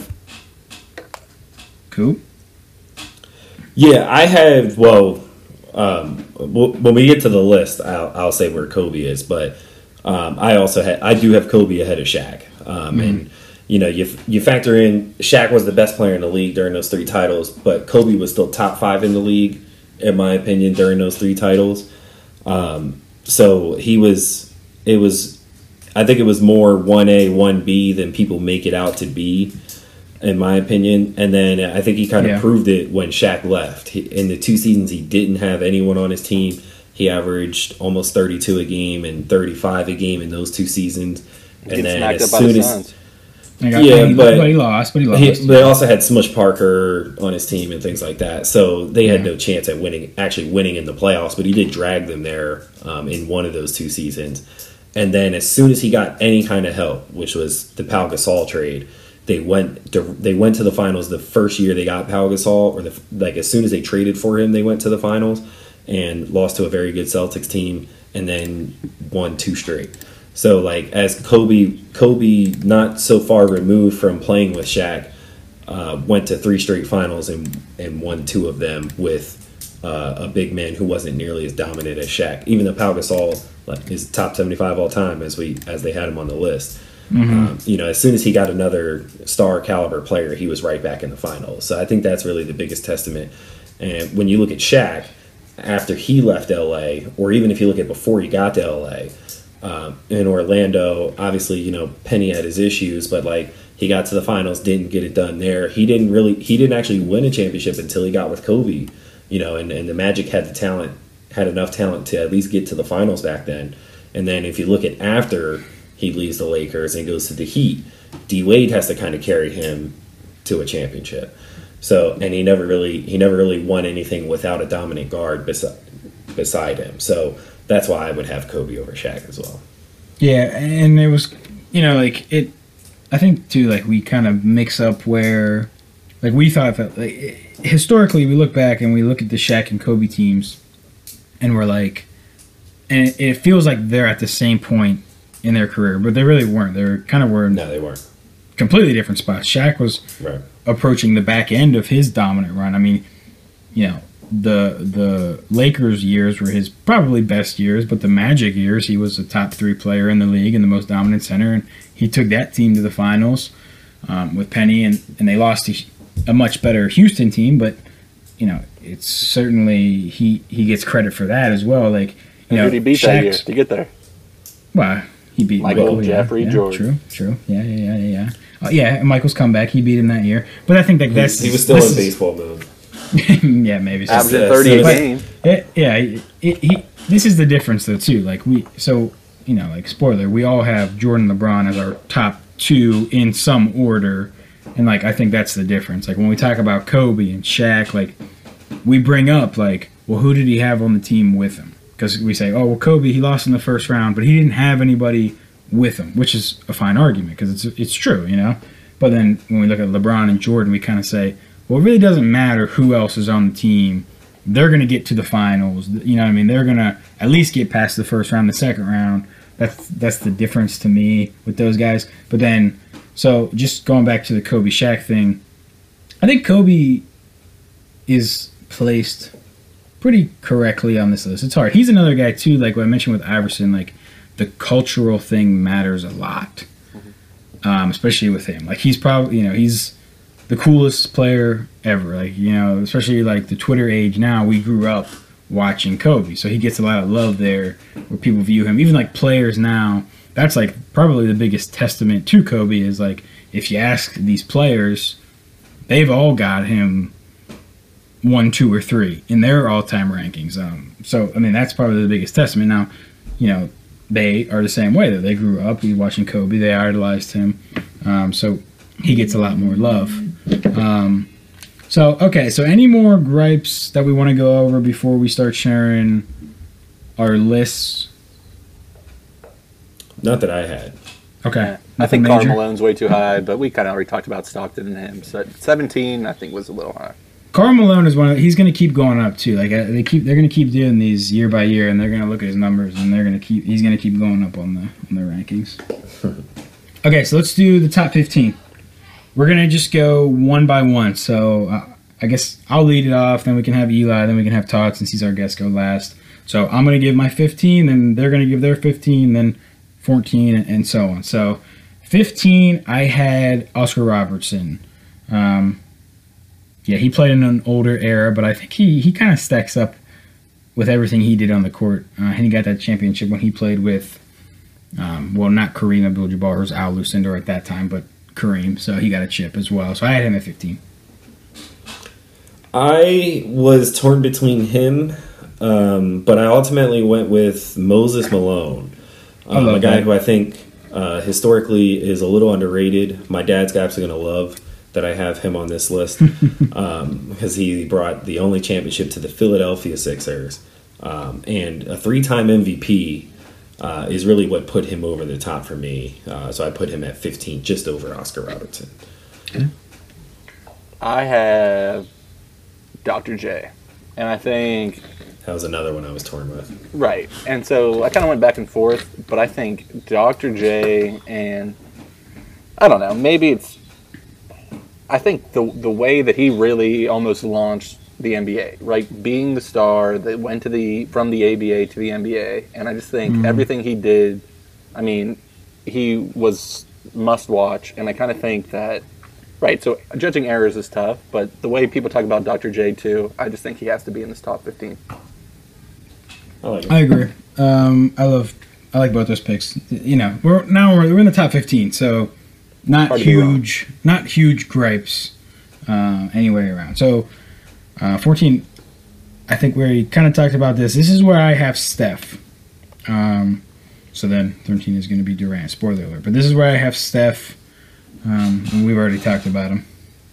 Cool. Yeah, I have. Well, when we get to the list, I'll say where Kobe is, but I do have Kobe ahead of Shaq, and you factor in Shaq was the best player in the league during those 3 titles, but Kobe was still top 5 in the league, in my opinion, during those 3 titles. So I think it was more 1A, 1B than people make it out to be, in my opinion. And then I think he kind of proved it when Shaq left. In the 2 seasons he didn't have anyone on his team, he averaged almost 32 a game and 35 a game in those 2 seasons. And then as soon as he lost. They also had Smush Parker on his team and things like that, so they had no chance at winning in the playoffs. But he did drag them there in one of those 2 seasons. And then as soon as he got any kind of help, which was the Pau Gasol trade, they went to the finals the first year they got Pau Gasol, or as soon as they traded for him, they went to the finals and lost to a very good Celtics team, and then won 2 straight. So, like, as Kobe, not so far removed from playing with Shaq, went to 3 straight finals and won 2 of them with a big man who wasn't nearly as dominant as Shaq. Even though Pau Gasol is top 75 all time, as they had him on the list. As soon as he got another star caliber player, he was right back in the finals. So I think that's really the biggest testament. And when you look at Shaq, after he left LA, or even if you look at before he got to LA, in Orlando, obviously, Penny had his issues, but he got to the finals, didn't get it done there. He didn't actually win a championship until he got with Kobe, and the Magic had enough talent to at least get to the finals back then. And then if you look at after he leaves the Lakers and goes to the Heat, D Wade has to kind of carry him to a championship. So, and he never really won anything without a dominant guard beside him. So that's why I would have Kobe over Shaq as well. Yeah, and it was, I think too, we kind of mix up where, we thought that, historically we look back and we look at the Shaq and Kobe teams, and we're like, and it feels like they're at the same point in their career, but they really weren't. No, they weren't. Completely different spots. Shaq was approaching the back end of his dominant run. I mean, the Lakers years were his probably best years, but the Magic years, he was a top 3 player in the league and the most dominant center, and he took that team to the finals with Penny, and they lost to a much better Houston team, but it's certainly he gets credit for that as well. Who did he beat that year to get there? Well, he beat Michael, Jeffrey, George. True. Yeah. Michael's comeback, he beat him that year. But I think that's he was still in baseball mode. Yeah, maybe. Averaging 30 a game. This is the difference though too. Spoiler, we all have Jordan, LeBron as our top 2 in some order, And like I think that's the difference. Like when we talk about Kobe and Shaq, like we bring up like, well, who did he have on the team with him? Because we say, oh, well, Kobe, he lost in the first round, but he didn't have anybody with him, which is a fine argument because it's true, you know. But then when we look at LeBron and Jordan, we kind of say, well, it really doesn't matter who else is on the team. They're going to get to the finals. You know what I mean? They're going to at least get past the first round, the second round. That's the difference to me with those guys. But then, so just going back to the Kobe Shaq thing, I think Kobe is placed pretty correctly on this list. It's hard. He's another guy, too, like what I mentioned with Iverson, like the cultural thing matters a lot, especially with him. Like he's probably, you know, he's the coolest player ever. Like, you know, especially like the Twitter age now, we grew up watching Kobe. So he gets a lot of love there where people view him. Even like players now, that's like probably the biggest testament to Kobe is like if you ask these players, they've all got him 1, 2, or 3 in their all-time rankings. So, I mean, that's probably the biggest testament. Now, you know, they are the same way. That they grew up watching Kobe. They idolized him. So he gets a lot more love. So any more gripes that we want to go over before we start sharing our lists? Not that I had. Okay. Yeah. I think Karl Malone's way too high, but we kind of already talked about Stockton and him. So 17, I think, was a little high. Karl Malone is one of he's going to keep going up too. Like they're going to keep doing these year by year, and they're going to look at his numbers, and he's going to keep going up on the rankings. Okay, so let's do the top 15. We're going to just go one by one. So I guess I'll lead it off, then we can have Eli, then we can have Todd since he's our guest go last. So I'm going to give my 15, then they're going to give their 15, then 14, and so on. So 15, I had Oscar Robertson. Yeah, he played in an older era, but I think he kind of stacks up with everything he did on the court. And he got that championship when he played with, well, not Kareem Abdul-Jabbar, who was Al Lucindo at that time, but Kareem. So he got a chip as well. So I had him at 15. I was torn between him, but I ultimately went with Moses Malone, a guy who I think historically is a little underrated. My dad's absolutely going to love that I have him on this list because he brought the only championship to the Philadelphia Sixers, and a 3-time MVP is really what put him over the top for me. So I put him at 15, just over Oscar Robertson. I have Dr. J, and I think that was another one I was torn with. Right, and so I kind of went back and forth, but I think Dr. J and I don't know, maybe it's. I think the way that he really almost launched the NBA, right? Being the star that went from the ABA to the NBA, and I just think everything he did, I mean, he was must watch, and I kind of think that, right? So judging errors is tough, but the way people talk about Dr. J too, I just think he has to be in this top 15. I agree. I like both those picks. You know, we're in the top 15, so. Not huge gripes anywhere around. So, 14, I think we kind of talked about this. This is where I have Steph. So then 13 is going to be Durant. Spoiler alert. But this is where I have Steph. And we've already talked about him.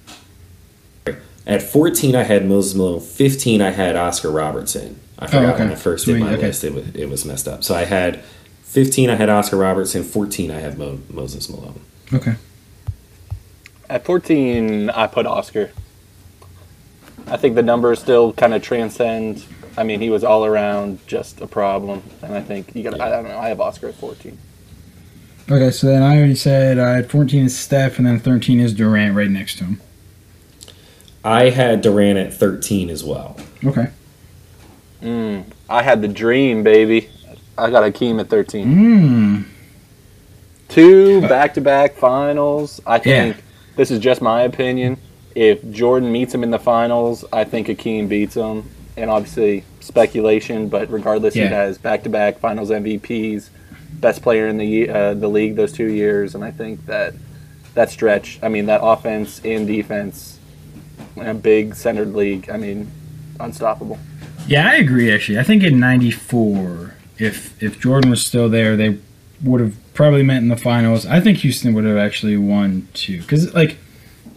At 14, I had Moses Malone. 15, I had Oscar Robertson. I forgot when I first did my list. It was messed up. So I had 15, I had Oscar Robertson. 14, I have Moses Malone. Okay. At 14, I put Oscar. I think the numbers still kind of transcend. I mean, he was all around just a problem, and I think I don't know. I have Oscar at 14. Okay, so then I already said I had 14 is Steph, and then 13 is Durant right next to him. I had Durant at 13 as well. Okay. I had the dream, baby. I got Hakeem at 13. 2 back-to-back finals. I think this is just my opinion. If Jordan meets him in the finals, I think Hakeem beats him. And obviously, speculation, but regardless, he has back-to-back finals MVPs, best player in the league those 2 years. And I think that stretch, I mean, that offense and defense in a big centered league, I mean, unstoppable. Yeah, I agree, actually. I think in 94, if Jordan was still there, they would have probably met in the finals. I think Houston would have actually won too. Because, like,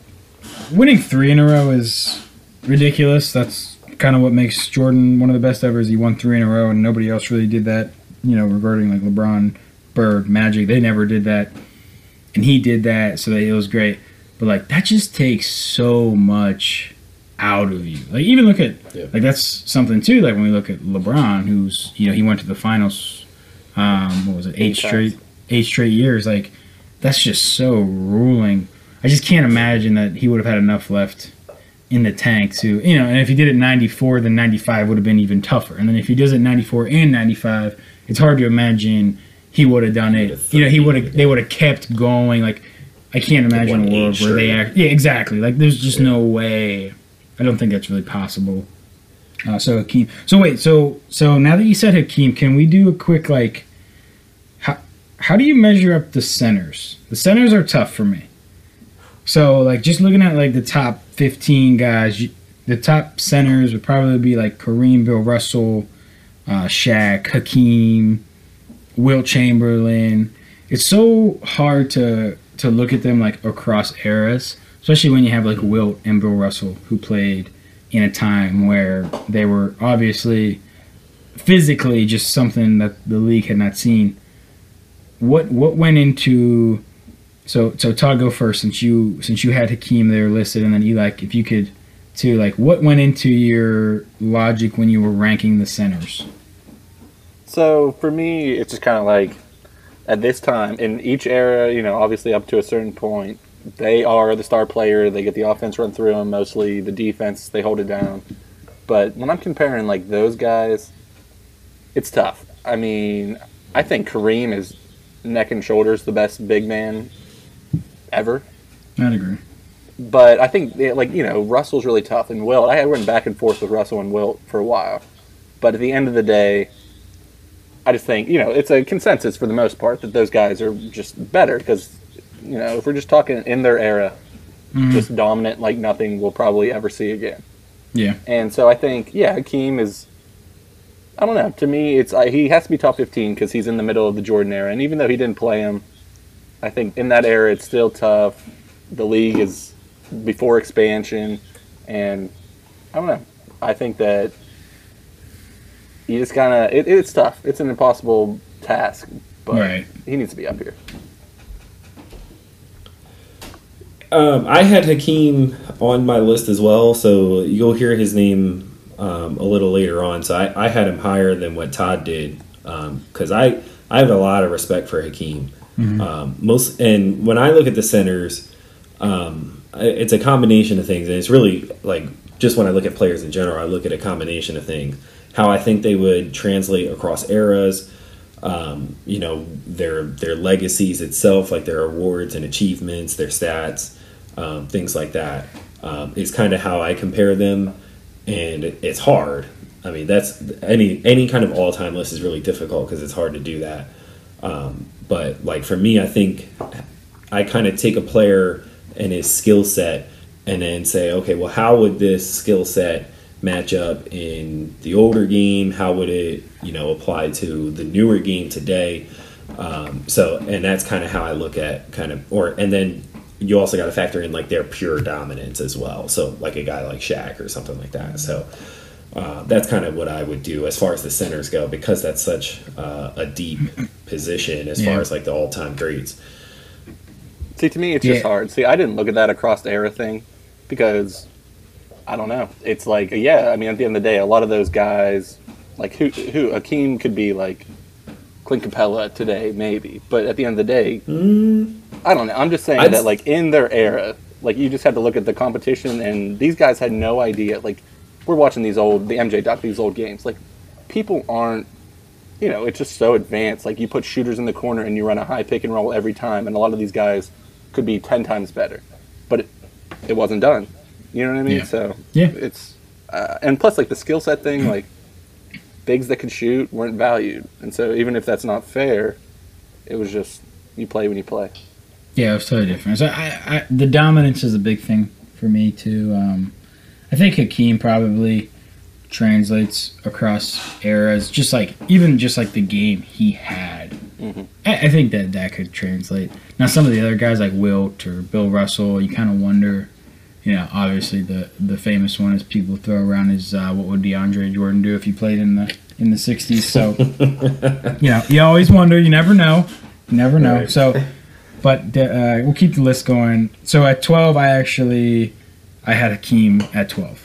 winning 3 in a row is ridiculous. That's kind of what makes Jordan one of the best ever. Is he won 3 in a row, and nobody else really did that. Regarding like LeBron, Bird, Magic, they never did that, and he did that, so that it was great. But like that just takes so much out of you. Like even look at like that's something too. Like when we look at LeBron, who's he went to the finals. What was it? 8 straight years. Like that's just so ruling. I just can't imagine that he would have had enough left in the tank to And if he did it 94, then 95 would have been even tougher. And then if he does it 94 and 95, it's hard to imagine he would have done it. They would have kept going. Like I can't imagine a world where they act. Yeah, exactly. Like there's just no way. I don't think that's really possible. So Hakeem. So wait. So now that you said Hakeem, can we do a quick like? How do you measure up the centers? The centers are tough for me. So like just looking at like the top 15 guys, the top centers would probably be like Kareem, Bill Russell, Shaq, Hakeem, Wilt Chamberlain. It's so hard to look at them like across eras, especially when you have like Wilt and Bill Russell who played in a time where they were obviously physically just something that the league had not seen. What went into so Todd, go first since you had Hakeem there listed, and then Eli, if you could too, like what went into your logic when you were ranking the centers? So for me, it's just kind of like at this time in each era, obviously up to a certain point, they are the star player. They get the offense run through them. Mostly the defense, they hold it down. But when I'm comparing like those guys, it's tough. I mean, I think Kareem is neck and shoulders the best big man ever. I'd agree. But I think Russell's really tough, and Wilt. I went back and forth with Russell and Wilt for a while. But at the end of the day, I just think it's a consensus for the most part that those guys are just better because if we're just talking in their era, just dominant like nothing we'll probably ever see again. Yeah. And so I think Hakeem is. I don't know. To me, it's he has to be top 15 because he's in the middle of the Jordan era, and even though he didn't play him, I think in that era it's still tough. The league is before expansion, and I don't know. I think that you just kind of it's tough. It's an impossible task, but he needs to be up here. I had Hakeem on my list as well, so you'll hear his name a little later on. So I had him higher than what Todd did because I have a lot of respect for Hakeem. And when I look at the centers, it's a combination of things, and it's really like just when I look at players in general, I look at a combination of things. How I think they would translate across eras, their legacies itself, like their awards and achievements, their stats, things like that, is kind of how I compare them, and it's hard. I mean, that's any kind of all-time list is really difficult because it's hard to do that. But like for me, I think I kind of take a player and his skill set and then say, okay, well, how would this skill set match up in the older game? How would it, apply to the newer game today? And that's kind of how I look at and then you also got to factor in like their pure dominance as well. So like a guy like Shaq or something like that. So that's kind of what I would do as far as the centers go, because that's such a deep position as far as like the all-time greats. See, to me, it's just hard. See, I didn't look at that across the era thing because I don't know. It's like, I mean, at the end of the day, a lot of those guys, like who Hakeem could be like Clint Capella today, maybe. But at the end of the day, I don't know. I'm just saying that like in their era, like you just had to look at the competition, and these guys had no idea. Like we're watching the MJ doc, these old games. Like people aren't, it's just so advanced. Like you put shooters in the corner and you run a high pick and roll every time, and a lot of these guys could be 10 times better, but it wasn't done. You know what I mean? Yeah. So it's and plus like the skill set thing, like bigs that could shoot weren't valued, and so even if that's not fair, it was just you play when you play. Yeah, it was totally different. So the dominance is a big thing for me too. I think Hakeem probably translates across eras, just like the game he had. I think that could translate. Now some of the other guys like Wilt or Bill Russell, you kind of wonder obviously the famous one is people throw around is what would DeAndre Jordan do if he played in the '60s. So you always wonder. You never know. You never know. Right. So, but we'll keep the list going. So at 12, I had Hakeem at 12.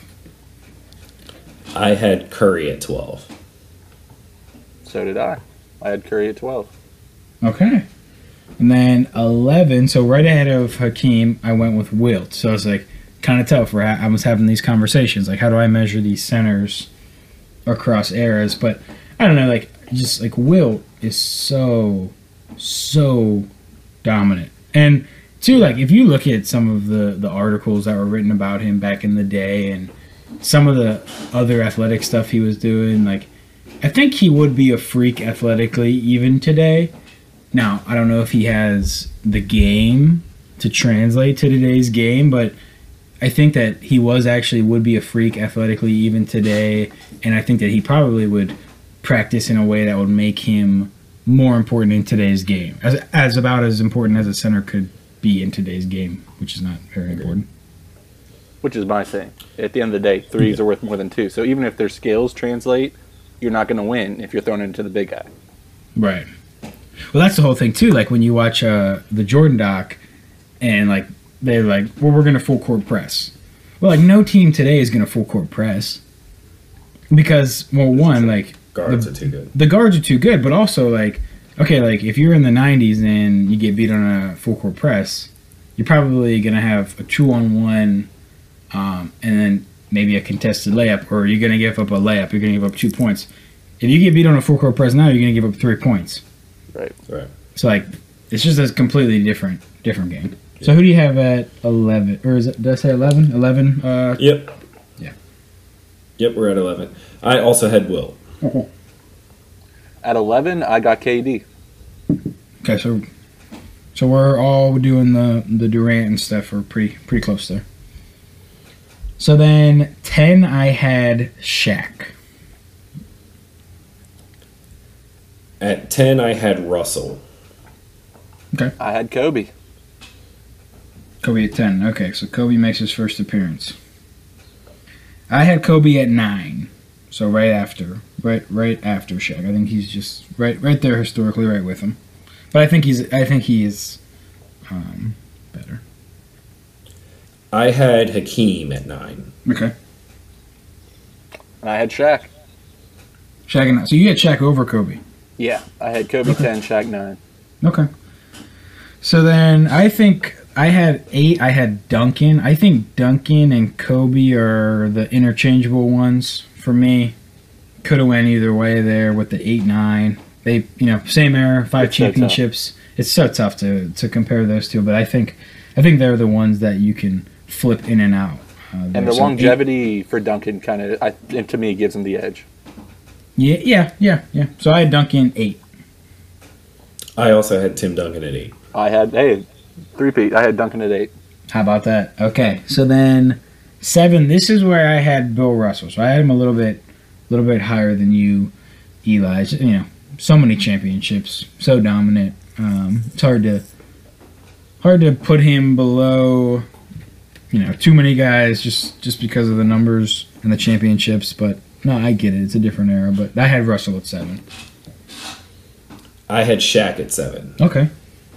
I had Curry at 12. So did I. I had Curry at 12. Okay. And then 11, so right ahead of Hakeem, I went with Wilt. So it's like kind of tough. I was having these conversations, like how do I measure these centers across eras? But I don't know, like just like Wilt is so dominant. And too, like if you look at some of the articles that were written about him back in the day and some of the other athletic stuff he was doing, like I think he would be a freak athletically even today. Now, I don't know if he has the game to translate to today's game, but I think that he would be a freak athletically even today, and I think that he probably would practice in a way that would make him more important in today's game, as about as important as a center could be in today's game, which is not very important. Which is my saying. At the end of the day, threes are worth more than two. So even if their skills translate, you're not going to win if you're throwing it into the big guy. Right. Well, that's the whole thing too. Like when you watch the Jordan doc, and like they're like, "Well, we're going to full court press." Well, like no team today is going to full court press because, well, one, like Guards are too good. The guards are too good, but also like, okay, like if you're in the '90s and you get beat on a full court press, you're probably going to have a 2-on-1, and then maybe a contested layup, or you're going to give up a layup. You're going to give up 2 points. If you get beat on a full court press now, you're going to give up 3 points. Right. So like, it's just a completely different game. So who do you have at 11? Or is it? Did I say 11? 11. Yep. Yeah. Yep. We're at 11. I also had Will. At 11, I got KD. Okay, so we're all doing the Durant and stuff. We're pretty close there. So then 10, I had Shaq. At 10, I had Russell. Okay. I had Kobe. Kobe at 10. Okay, so Kobe makes his first appearance. I had Kobe at 9. So right after Shaq. I think he's just right there historically, right with him. But I think he is better. I had Hakeem at 9. Okay. And I had Shaq. Shaq and 9. So you had Shaq over Kobe. Yeah, I had Kobe 10, Shaq 9. Okay. So then I think I had 8. I had Duncan. I think Duncan and Kobe are the interchangeable ones for me. Could have went either way there with the 8-9. They, same era, 5 It's so championships. It's so tough to compare those two, but I think they're the ones that you can flip in and out. And the longevity for Duncan to me, gives him the edge. Yeah. So I had Duncan 8. I also had Tim Duncan at 8. I had, three-peat. I had Duncan at 8. How about that? Okay, so then 7. This is where I had Bill Russell. So I had him a little bit higher than you, Eli. So many championships, so dominant. It's hard to put him below, too many guys just because of the numbers and the championships. But no, I get it. It's a different era. But I had Russell at 7. I had Shaq at 7. Okay.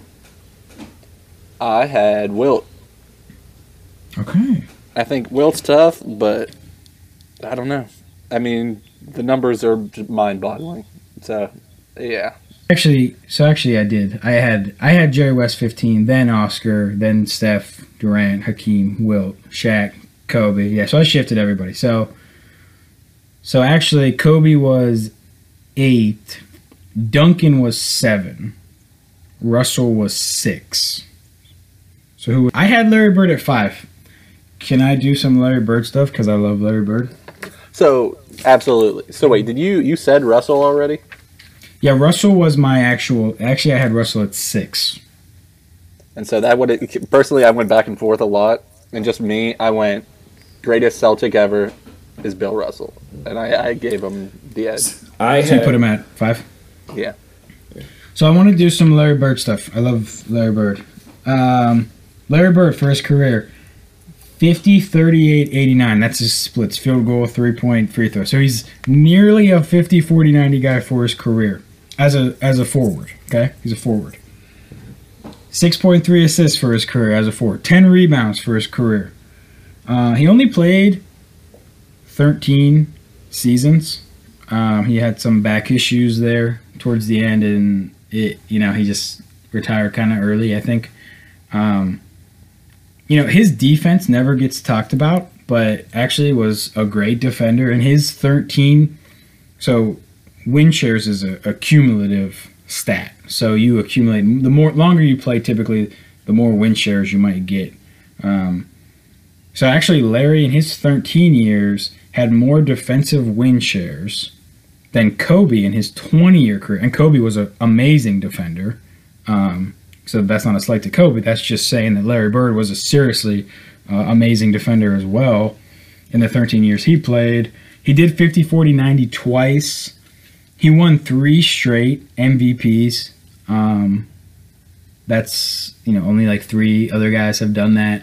I had Wilt. Okay. I think Wilt's tough, but I don't know. I mean, the numbers are mind-boggling. So, yeah. Actually, I did. I had Jerry West 15, then Oscar, then Steph, Durant, Hakeem, Wilt, Shaq, Kobe. Yeah, so I shifted everybody. So actually, Kobe was 8, Duncan was 7, Russell was 6. So I had Larry Bird at 5. Can I do some Larry Bird stuff? Because I love Larry Bird. So, absolutely. So, wait, you said Russell already? Yeah, Russell was my actually, I had Russell at 6. And so personally, I went back and forth a lot. And just me, I went, greatest Celtic ever is Bill Russell. And I gave him the edge. So you put him at 5? Yeah. So I want to do some Larry Bird stuff. I love Larry Bird. Larry Bird, for his career, 50, 38, 89. That's his splits. Field goal, 3-point, free throw. So he's nearly a 50, 40, 90 guy for his career as a forward. Okay? He's a forward. 6.3 assists for his career as a forward. 10 rebounds for his career. He only played 13 seasons. He had some back issues there towards the end, and he just retired kind of early, I think. His defense never gets talked about, but actually was a great defender. And his 13, so win shares is a cumulative stat. So you accumulate, the longer you play, typically, the more win shares you might get. So actually, Larry in his 13 years had more defensive win shares than Kobe in his 20-year career. And Kobe was an amazing defender. So that's not a slight to Kobe. That's just saying that Larry Bird was a seriously amazing defender as well in the 13 years he played. He did 50, 40, 90 twice. He won 3 straight MVPs. That's, only like 3 other guys have done that.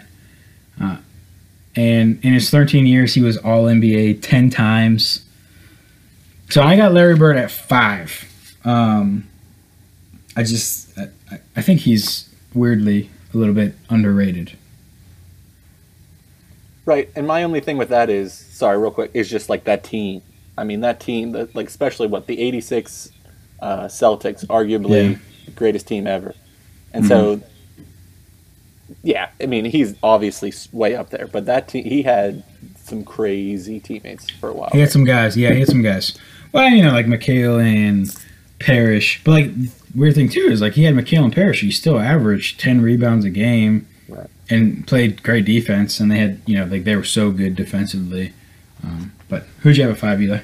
And in his 13 years, he was All-NBA 10 times. So I got Larry Bird at 5. I think he's weirdly a little bit underrated. Right, and my only thing with that is, sorry, real quick, is just like that team. I mean, that team, like especially the 86 Celtics, arguably the greatest team ever. And so, yeah, I mean, he's obviously way up there, but that team, he had some crazy teammates for a while. He had some guys, Well, like McHale and Parrish. But, like, weird thing, too, is, like, he had McHale and Parrish. He still averaged 10 rebounds a game and played great defense. And they had, they were so good defensively. But who'd you have at 5, Eli?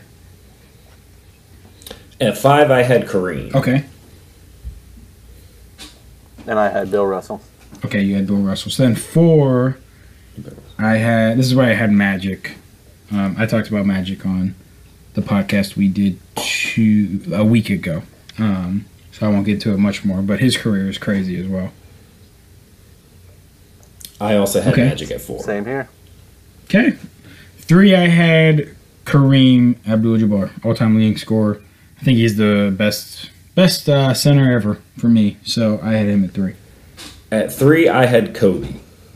At 5, I had Kareem. Okay. And I had Bill Russell. Okay, you had Bill Russell. So then 4, this is where I had Magic. I talked about Magic on the podcast we did a week ago. So I won't get to it much more, but his career is crazy as well. I also had Magic at 4. Same here. Okay. 3, I had Kareem Abdul-Jabbar, all-time leading scorer. I think he's the best center ever for me, so I had him at 3. At 3, I had Kobe.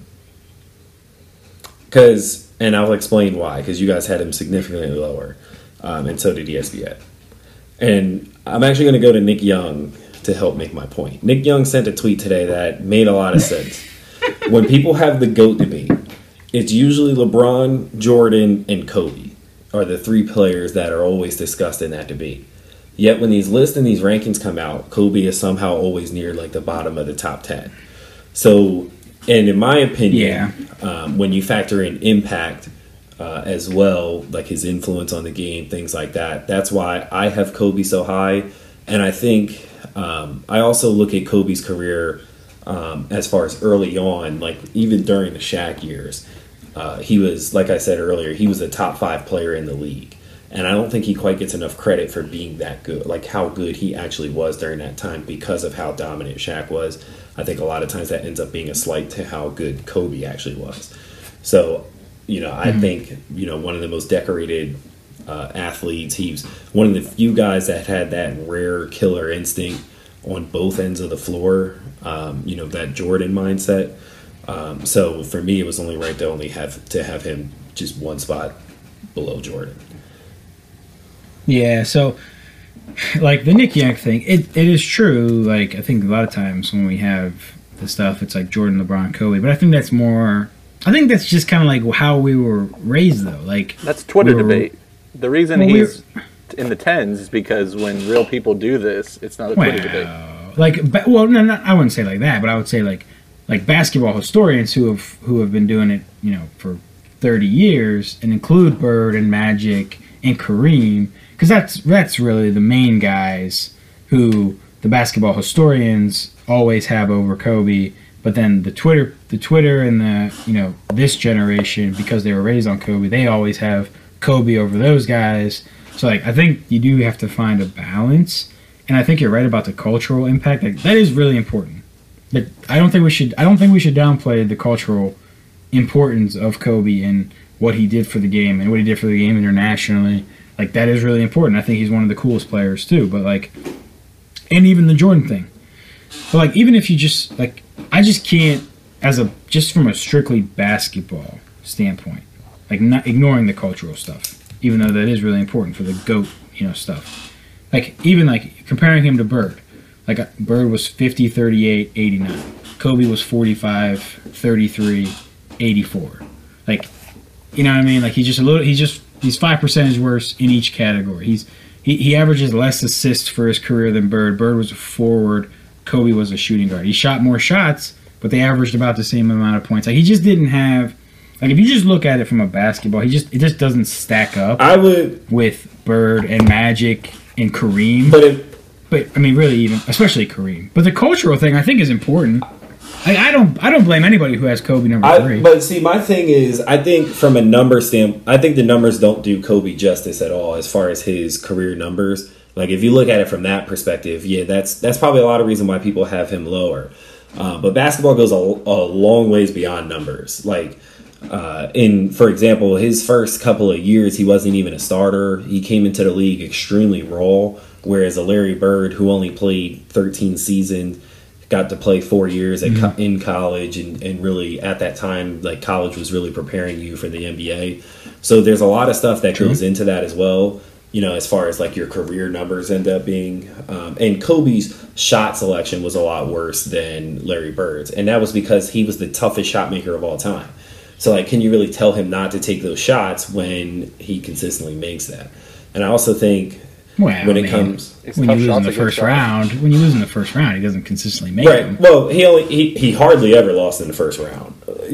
And I'll explain why, because you guys had him significantly lower, and so did ESPN. And I'm actually going to go to Nick Young to help make my point. Nick Young sent a tweet today that made a lot of sense. When people have the GOAT debate, it's usually LeBron, Jordan, and Kobe are the 3 players that are always discussed in that debate. Yet when these lists and these rankings come out, Kobe is somehow always near like the bottom of the top 10. So, and in my opinion, when you factor in impact as well, like his influence on the game, things like that, that's why I have Kobe so high. And I think I also look at Kobe's career as far as early on, like even during the Shaq years, he was, like I said earlier, he was a top 5 player in the league. And I don't think he quite gets enough credit for being that good, like how good he actually was during that time because of how dominant Shaq was. I think a lot of times that ends up being a slight to how good Kobe actually was. So, I think, one of the most decorated athletes. He's one of the few guys that had that rare killer instinct on both ends of the floor, that Jordan mindset. So for me, it was only right to have him just one spot below Jordan. Yeah, so like the Nick Young thing, it is true. Like I think a lot of times when we have the stuff, it's like Jordan, LeBron, Kobe. But I think that's just kind of like how we were raised, though. Like that's Twitter debate. The reason he's in the 10s is because when real people do this, it's not a Twitter debate. No, I wouldn't say like that, but I would say like basketball historians who have been doing it, for 30 years, and include Bird and Magic and Kareem, because that's really the main guys who the basketball historians always have over Kobe. But then the Twitter and the this generation, because they were raised on Kobe, they always have Kobe over those guys. So I think you do have to find a balance, and I think you're right about the cultural impact. That is really important. Like I don't think we should downplay the cultural importance of Kobe and what he did for the game and what he did for the game internationally, like that is really important. I think he's one of the coolest players too. But like, and even the Jordan thing. But like, even if you just like, I just can't just from a strictly basketball standpoint, like not ignoring the cultural stuff, even though that is really important for the GOAT, stuff. Like even like comparing him to Bird, like Bird was 50, 38, 89. Kobe was 45, 33, 84. Like, you know what I mean? Like he's 5% worse in each category. He averages less assists for his career than Bird. Bird was a forward. Kobe was a shooting guard. He shot more shots, but they averaged about the same amount of points. Like he just didn't have, like if you just look at it from a basketball, it just doesn't stack up. With Bird and Magic and Kareem. But I mean, really, even especially Kareem. But the cultural thing I think is important. I don't blame anybody who has Kobe number 3. But see, my thing is, I think from a number standpoint, I think the numbers don't do Kobe justice at all as far as his career numbers. Like if you look at it from that perspective, yeah, that's probably a lot of reason why people have him lower. But basketball goes a long ways beyond numbers. Like for example, his first couple of years, he wasn't even a starter. He came into the league extremely raw, whereas a Larry Bird, who only played 13 seasons, got to play 4 years in college, and really at that time, like college was really preparing you for the NBA. So there's a lot of stuff that goes into that as well. As far as like your career numbers end up being, and Kobe's shot selection was a lot worse than Larry Bird's, and that was because he was the toughest shot maker of all time. So like, can you really tell him not to take those shots when he consistently makes that? And I also think when you lose in the first round, he doesn't consistently make them. Well, he hardly ever lost in the first round.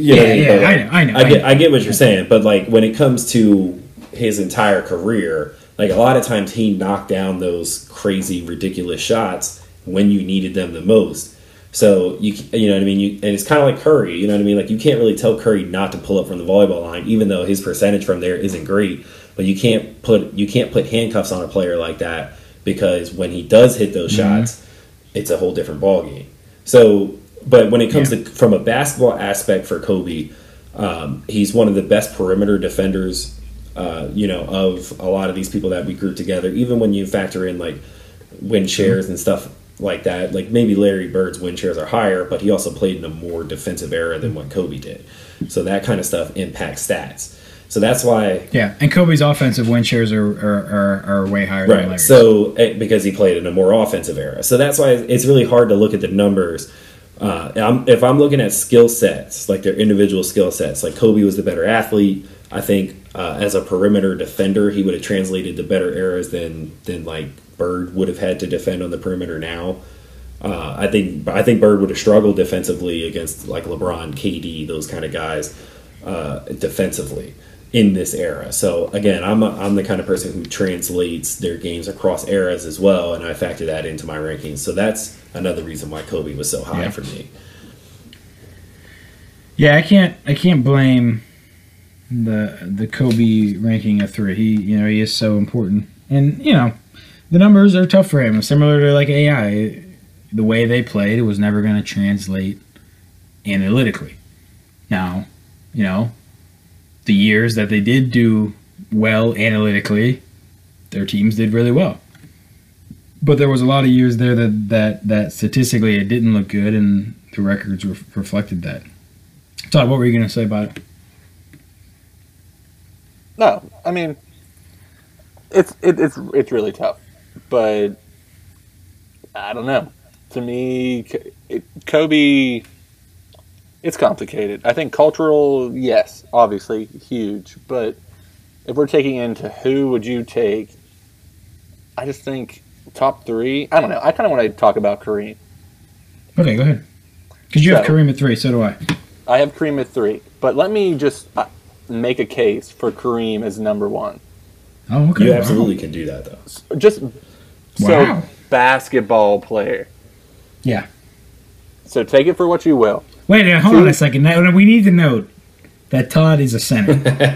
I know. I get what you're saying, but like when it comes to his entire career, like a lot of times he knocked down those crazy, ridiculous shots when you needed them the most. So you know what I mean. And it's kind of like Curry. You know what I mean. Like you can't really tell Curry not to pull up from the volleyball line, even though his percentage from there isn't great. But you can't put handcuffs on a player like that, because when he does hit those shots, it's a whole different ballgame. So, but when it comes to from a basketball aspect for Kobe, he's one of the best perimeter defenders. Of a lot of these people that we group together, even when you factor in like win shares and stuff like that, like maybe Larry Bird's win shares are higher, but he also played in a more defensive era than what Kobe did. So that kind of stuff impacts stats. So that's why. Yeah, and Kobe's offensive win shares are way higher than Larry's. So because he played in a more offensive era. So that's why it's really hard to look at the numbers. If I'm looking at skill sets, like their individual skill sets, like Kobe was the better athlete. I think as a perimeter defender, he would have translated to better eras than like Bird would have had to defend on the perimeter now. I think Bird would have struggled defensively against like LeBron, KD, those kind of guys defensively in this era. So again, I'm the kind of person who translates their games across eras as well, and I factor that into my rankings. So that's another reason why Kobe was so high for me. Yeah, I can't blame the Kobe ranking of 3. He is so important, and the numbers are tough for him. Similar to like AI, the way they played, it was never going to translate analytically. Now, the years that they did do well analytically, their teams did really well. But there was a lot of years there that statistically it didn't look good, and the records reflected that. Todd, what were you going to say about it? No, I mean, it's really tough, but I don't know. To me, Kobe, it's complicated. I think cultural, yes, obviously huge, but if we're taking into who would you take, I just think top 3. I don't know. I kind of want to talk about Kareem. Okay, go ahead. Because you have Kareem at 3, so do I. I have Kareem at 3, but let me just make a case for Kareem as number 1. Oh, okay. You absolutely can do that, though. So basketball player. Yeah. So take it for what you will. Wait, hold on a second. We need to note that Todd is a center.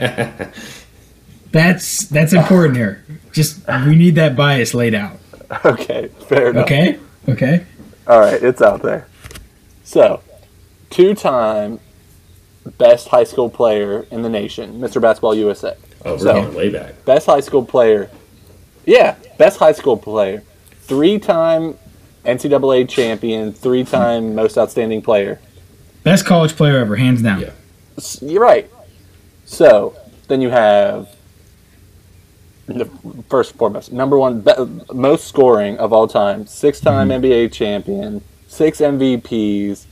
That's important here. We need that bias laid out. Okay, fair enough. Okay. All right, it's out there. So, 2-time best high school player in the nation, Mr. Basketball USA. Oh, we're going way back. Best high school player. Yeah, best high school player. 3-time NCAA champion, 3-time most outstanding player. Best college player ever, hands down. Yeah. You're right. So, then you have, first and foremost, number one, most scoring of all time, 6-time NBA champion, 6 MVPs,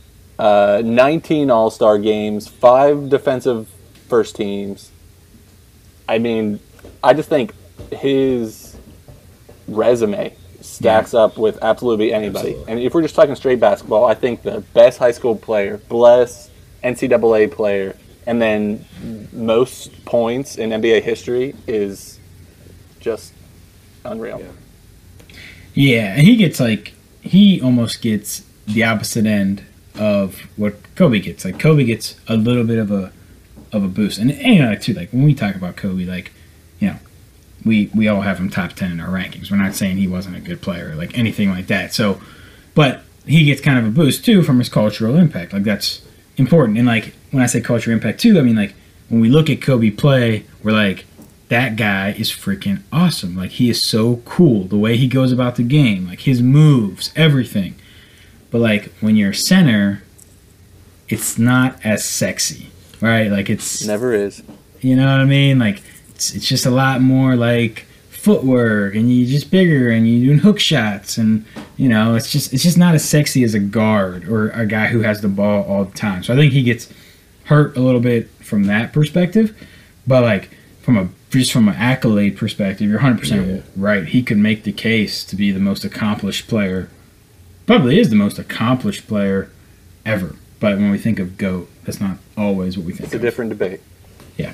19 All-Star games, 5 defensive first teams. I mean, I just think his resume stacks up with absolutely anybody. Absolutely. And if we're just talking straight basketball, I think the best high school player, bless NCAA player, and then most points in NBA history is just unreal. Yeah, and he almost gets the opposite end of what Kobe gets. Like Kobe gets a little bit of a boost, and too. Like when we talk about Kobe, like we all have him top 10 in our rankings. We're not saying he wasn't a good player, like anything like that. So, but he gets kind of a boost too from his cultural impact. Like that's important. And like when I say cultural impact too, I mean like when we look at Kobe play, we're like, that guy is freaking awesome. Like he is so cool. The way he goes about the game, like his moves, everything. But like when you're center, it's not as sexy, right? Like it's Never is. You know what I mean? Like it's just a lot more like footwork, and you're just bigger, and you're doing hook shots, and it's just not as sexy as a guard or a guy who has the ball all the time. So I think he gets hurt a little bit from that perspective. But like from an accolade perspective, you're 100% right. He could make the case to be the most accomplished player. Probably is the most accomplished player ever. But when we think of GOAT, that's not always what we think of. It's a different debate. Yeah.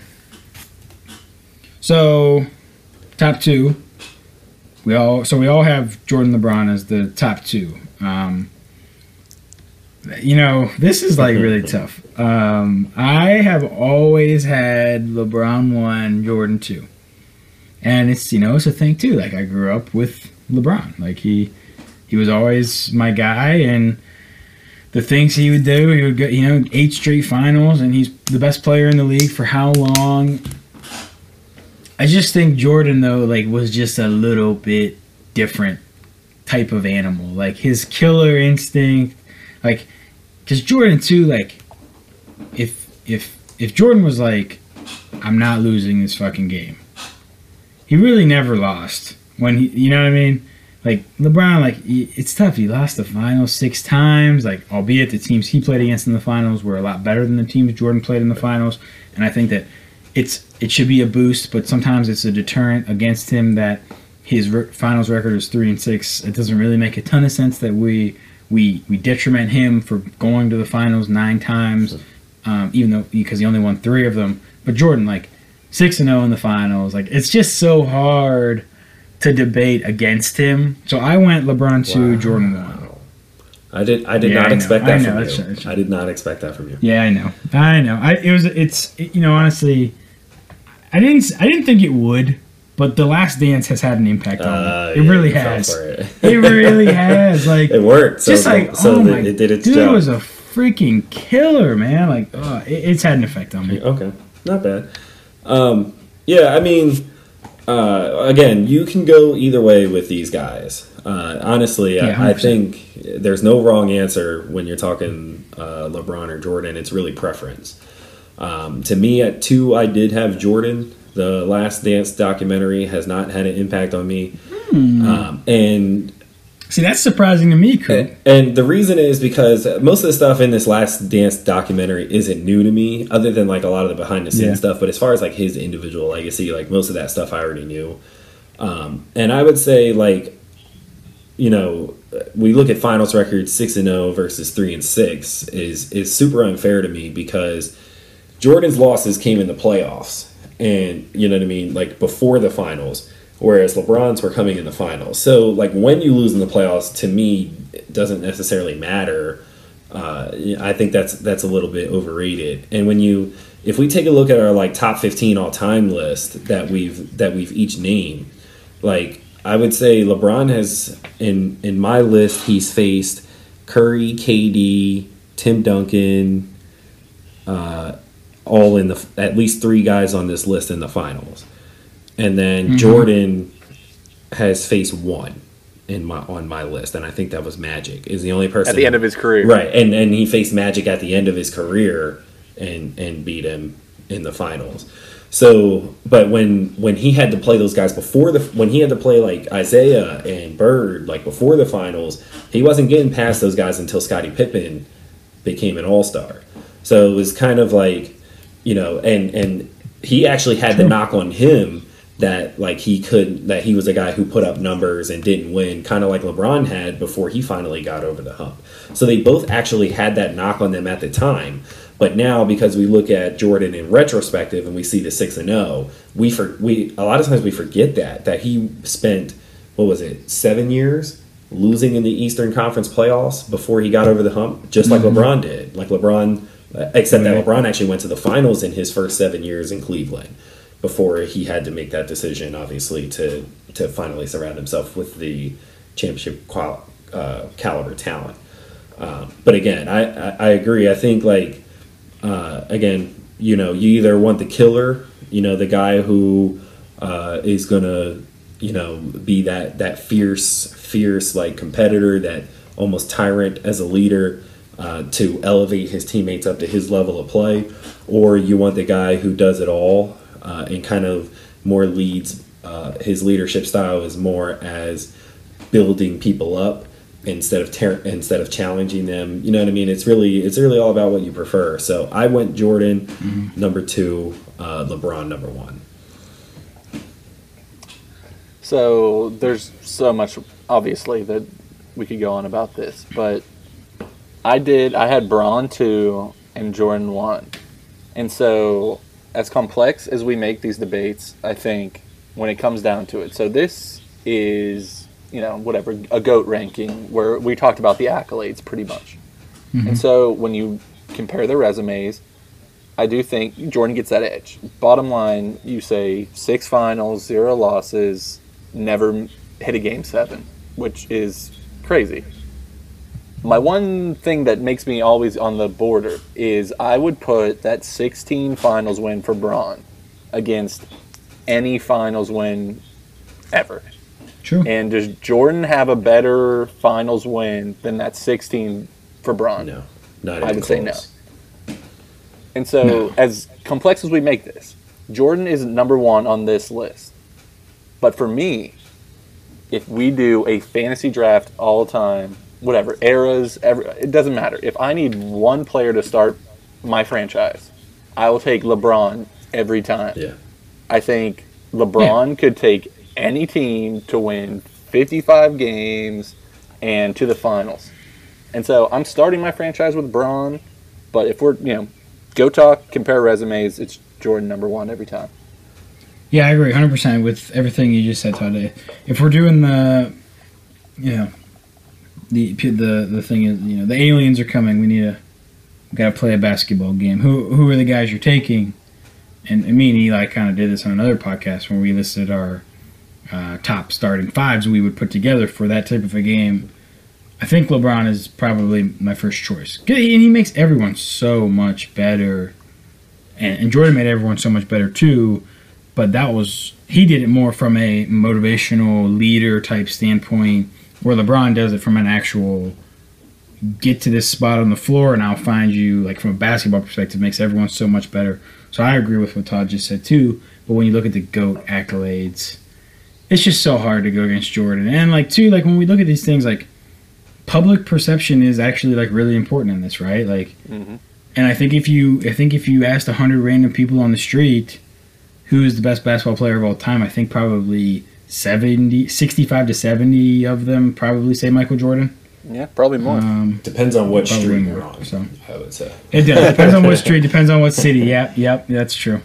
So, top 2. We all have Jordan, LeBron as the top 2. This is like really tough. I have always had LeBron 1, Jordan 2. And it's a thing too. Like I grew up with LeBron. Like he was always my guy, and the things he would do, he would go, 8 straight finals, and he's the best player in the league for how long? I just think Jordan, though, like was just a little bit different type of animal. Like his killer instinct, like, because Jordan too, like, if Jordan was like, I'm not losing this fucking game, he really never lost. When you know what I mean? Like LeBron, like it's tough. He lost the finals 6 times. Like, albeit the teams he played against in the finals were a lot better than the teams Jordan played in the finals. And I think that it should be a boost, but sometimes it's a deterrent against him that his finals record is 3-6. It doesn't really make a ton of sense that we detriment him for going to the finals 9 times, even though because he only won 3 of them. But Jordan, like 6-0 in the finals, like it's just so hard to debate against him. So I went LeBron 2, Jordan 1. I did not expect that from you. I did not expect that from you. Yeah, I know. Honestly, I didn't think it would, but The Last Dance has had an impact on me. It really has. It really has. Like it worked. Just it did its job. Dude was a freaking killer, man. Like it's had an effect on me. Okay, not bad. Yeah, I mean, again, you can go either way with these guys. Honestly, I think there's no wrong answer when you're talking LeBron or Jordan. It's really preference. To me, at 2, I did have Jordan. The Last Dance documentary has not had an impact on me. And see, that's surprising to me, Coop. And the reason is because most of the stuff in this Last Dance documentary isn't new to me, other than like a lot of the behind the scenes stuff. But as far as like his individual legacy, like most of that stuff I already knew. And I would say like, we look at finals records 6-0 versus 3-6 is super unfair to me because Jordan's losses came in the playoffs, and you know what I mean, like before the finals, whereas LeBron's were coming in the finals. So like when you lose in the playoffs, to me, it doesn't necessarily matter. I think that's a little bit overrated. And if we take a look at our like top 15 all time list that we've each named, like I would say LeBron has in my list he's faced Curry, KD, Tim Duncan, all in the at least 3 guys on this list in the finals, and then Mm-hmm. Jordan has faced 1 on my list, and I think that was Magic. Is the only person At the end of his career. right? And he faced Magic at the end of his career and beat him in the finals. So, but when he had to play those guys when he had to play like Isaiah and Bird like before the finals, he wasn't getting past those guys until Scottie Pippen became an All-Star. So it was kind of like, and he actually had the knock on him that he was a guy who put up numbers and didn't win, kind of like LeBron had before he finally got over the hump. So they both actually had that knock on them at the time. But now, because we look at Jordan in retrospective and we see the 6-0, we a lot of times we forget that he spent 7 years losing in the Eastern Conference playoffs before he got over the hump, just like LeBron did. Like LeBron, except that LeBron actually went to the finals in his first 7 years in Cleveland before he had to make that decision, obviously, to finally surround himself with the championship caliber talent. But again, I agree. I think again, you either want the killer, the guy who is gonna, be that fierce like competitor, that almost tyrant as a leader, to elevate his teammates up to his level of play, or you want the guy who does it all and kind of more leads. His leadership style is more as building people up instead of challenging them. You know what I mean? It's really all about what you prefer. So I went Jordan number 2, LeBron number 1. So there's so much, obviously, that we could go on about this, but I had Bron 2 and Jordan 1. And so as complex as we make these debates, I think when it comes down to it, so this is, a GOAT ranking where we talked about the accolades pretty much. Mm-hmm. And so when you compare the resumes, I do think Jordan gets that edge. Bottom line, you say 6 finals, 0 losses, never hit a Game 7, which is crazy. My one thing that makes me always on the border is I would put that 16 finals win for Bron against any finals win ever. True. And does Jordan have a better finals win than that 16 for Bron? No, not even I would close. say no. And so, as complex as we make this, Jordan is number 1 on this list. But for me, if we do a fantasy draft all time, whatever, eras, it doesn't matter. If I need one player to start my franchise, I will take LeBron every time. Yeah. I think LeBron could take any team to win 55 games and to the finals. And so I'm starting my franchise with Bron, but if we're, go talk, compare resumes, it's Jordan number 1 every time. Yeah, I agree 100% with everything you just said, Todd. If we're doing the thing is, the aliens are coming, we got to play a basketball game. Who are the guys you're taking? And me and Eli kind of did this on another podcast where we listed our top starting 5s we would put together for that type of a game. I think LeBron is probably my first choice. And he makes everyone so much better. And Jordan made everyone so much better too. But he did it more from a motivational leader type standpoint, where LeBron does it from an actual get to this spot on the floor and I'll find you, like from a basketball perspective, makes everyone so much better. So I agree with what Todd just said too. But when you look at the GOAT accolades, it's just so hard to go against Jordan. And when we look at these things, public perception is actually really important in this, right? And I think if you asked 100 random people on the street who is the best basketball player of all time, I think probably 65 to 70 of them probably say Michael Jordan. Yeah, probably more. Depends on what street more, you're on, so. I would say. It does. Depends on what street, depends on what city. Yep, that's true.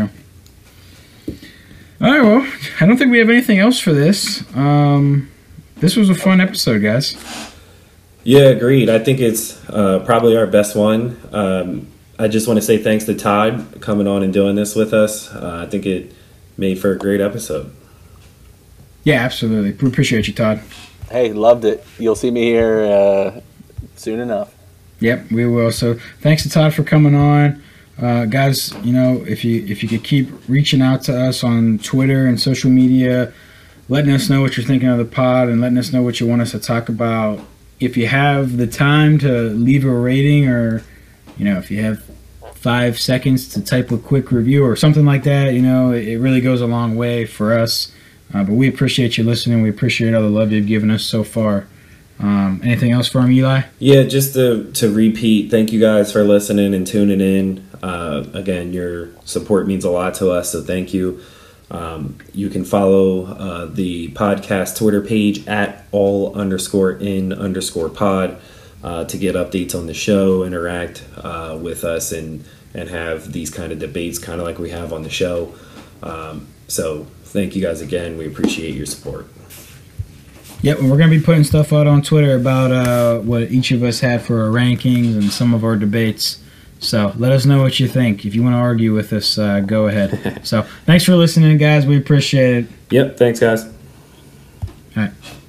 All right, well, I don't think we have anything else for this. This was a fun episode, guys. Yeah, agreed. I think it's probably our best one. I just want to say thanks to Todd coming on and doing this with us. I think it made for a great episode. Yeah, absolutely. We appreciate you, Todd. Hey, loved it. You'll see me here soon enough. Yep, we will. So thanks to Todd for coming on. guys, if you could keep reaching out to us on Twitter and social media, letting us know what you're thinking of the pod and letting us know what you want us to talk about. If you have the time to leave a rating, or if you have 5 seconds to type a quick review or something like that, it really goes a long way for us. But we appreciate you listening. We appreciate all the love you've given us so far. Anything else from Eli? Yeah, just to repeat, thank you guys for listening and tuning in. Again, your support means a lot to us, so thank you. You can follow the podcast Twitter page at all_in_pod to get updates on the show, interact with us, and have these kind of debates, kind of like we have on the show. So thank you guys again. We appreciate your support. Yep, and we're going to be putting stuff out on Twitter about what each of us had for our rankings and some of our debates. So let us know what you think. If you want to argue with us, go ahead. So thanks for listening, guys. We appreciate it. Yep, thanks, guys. All right.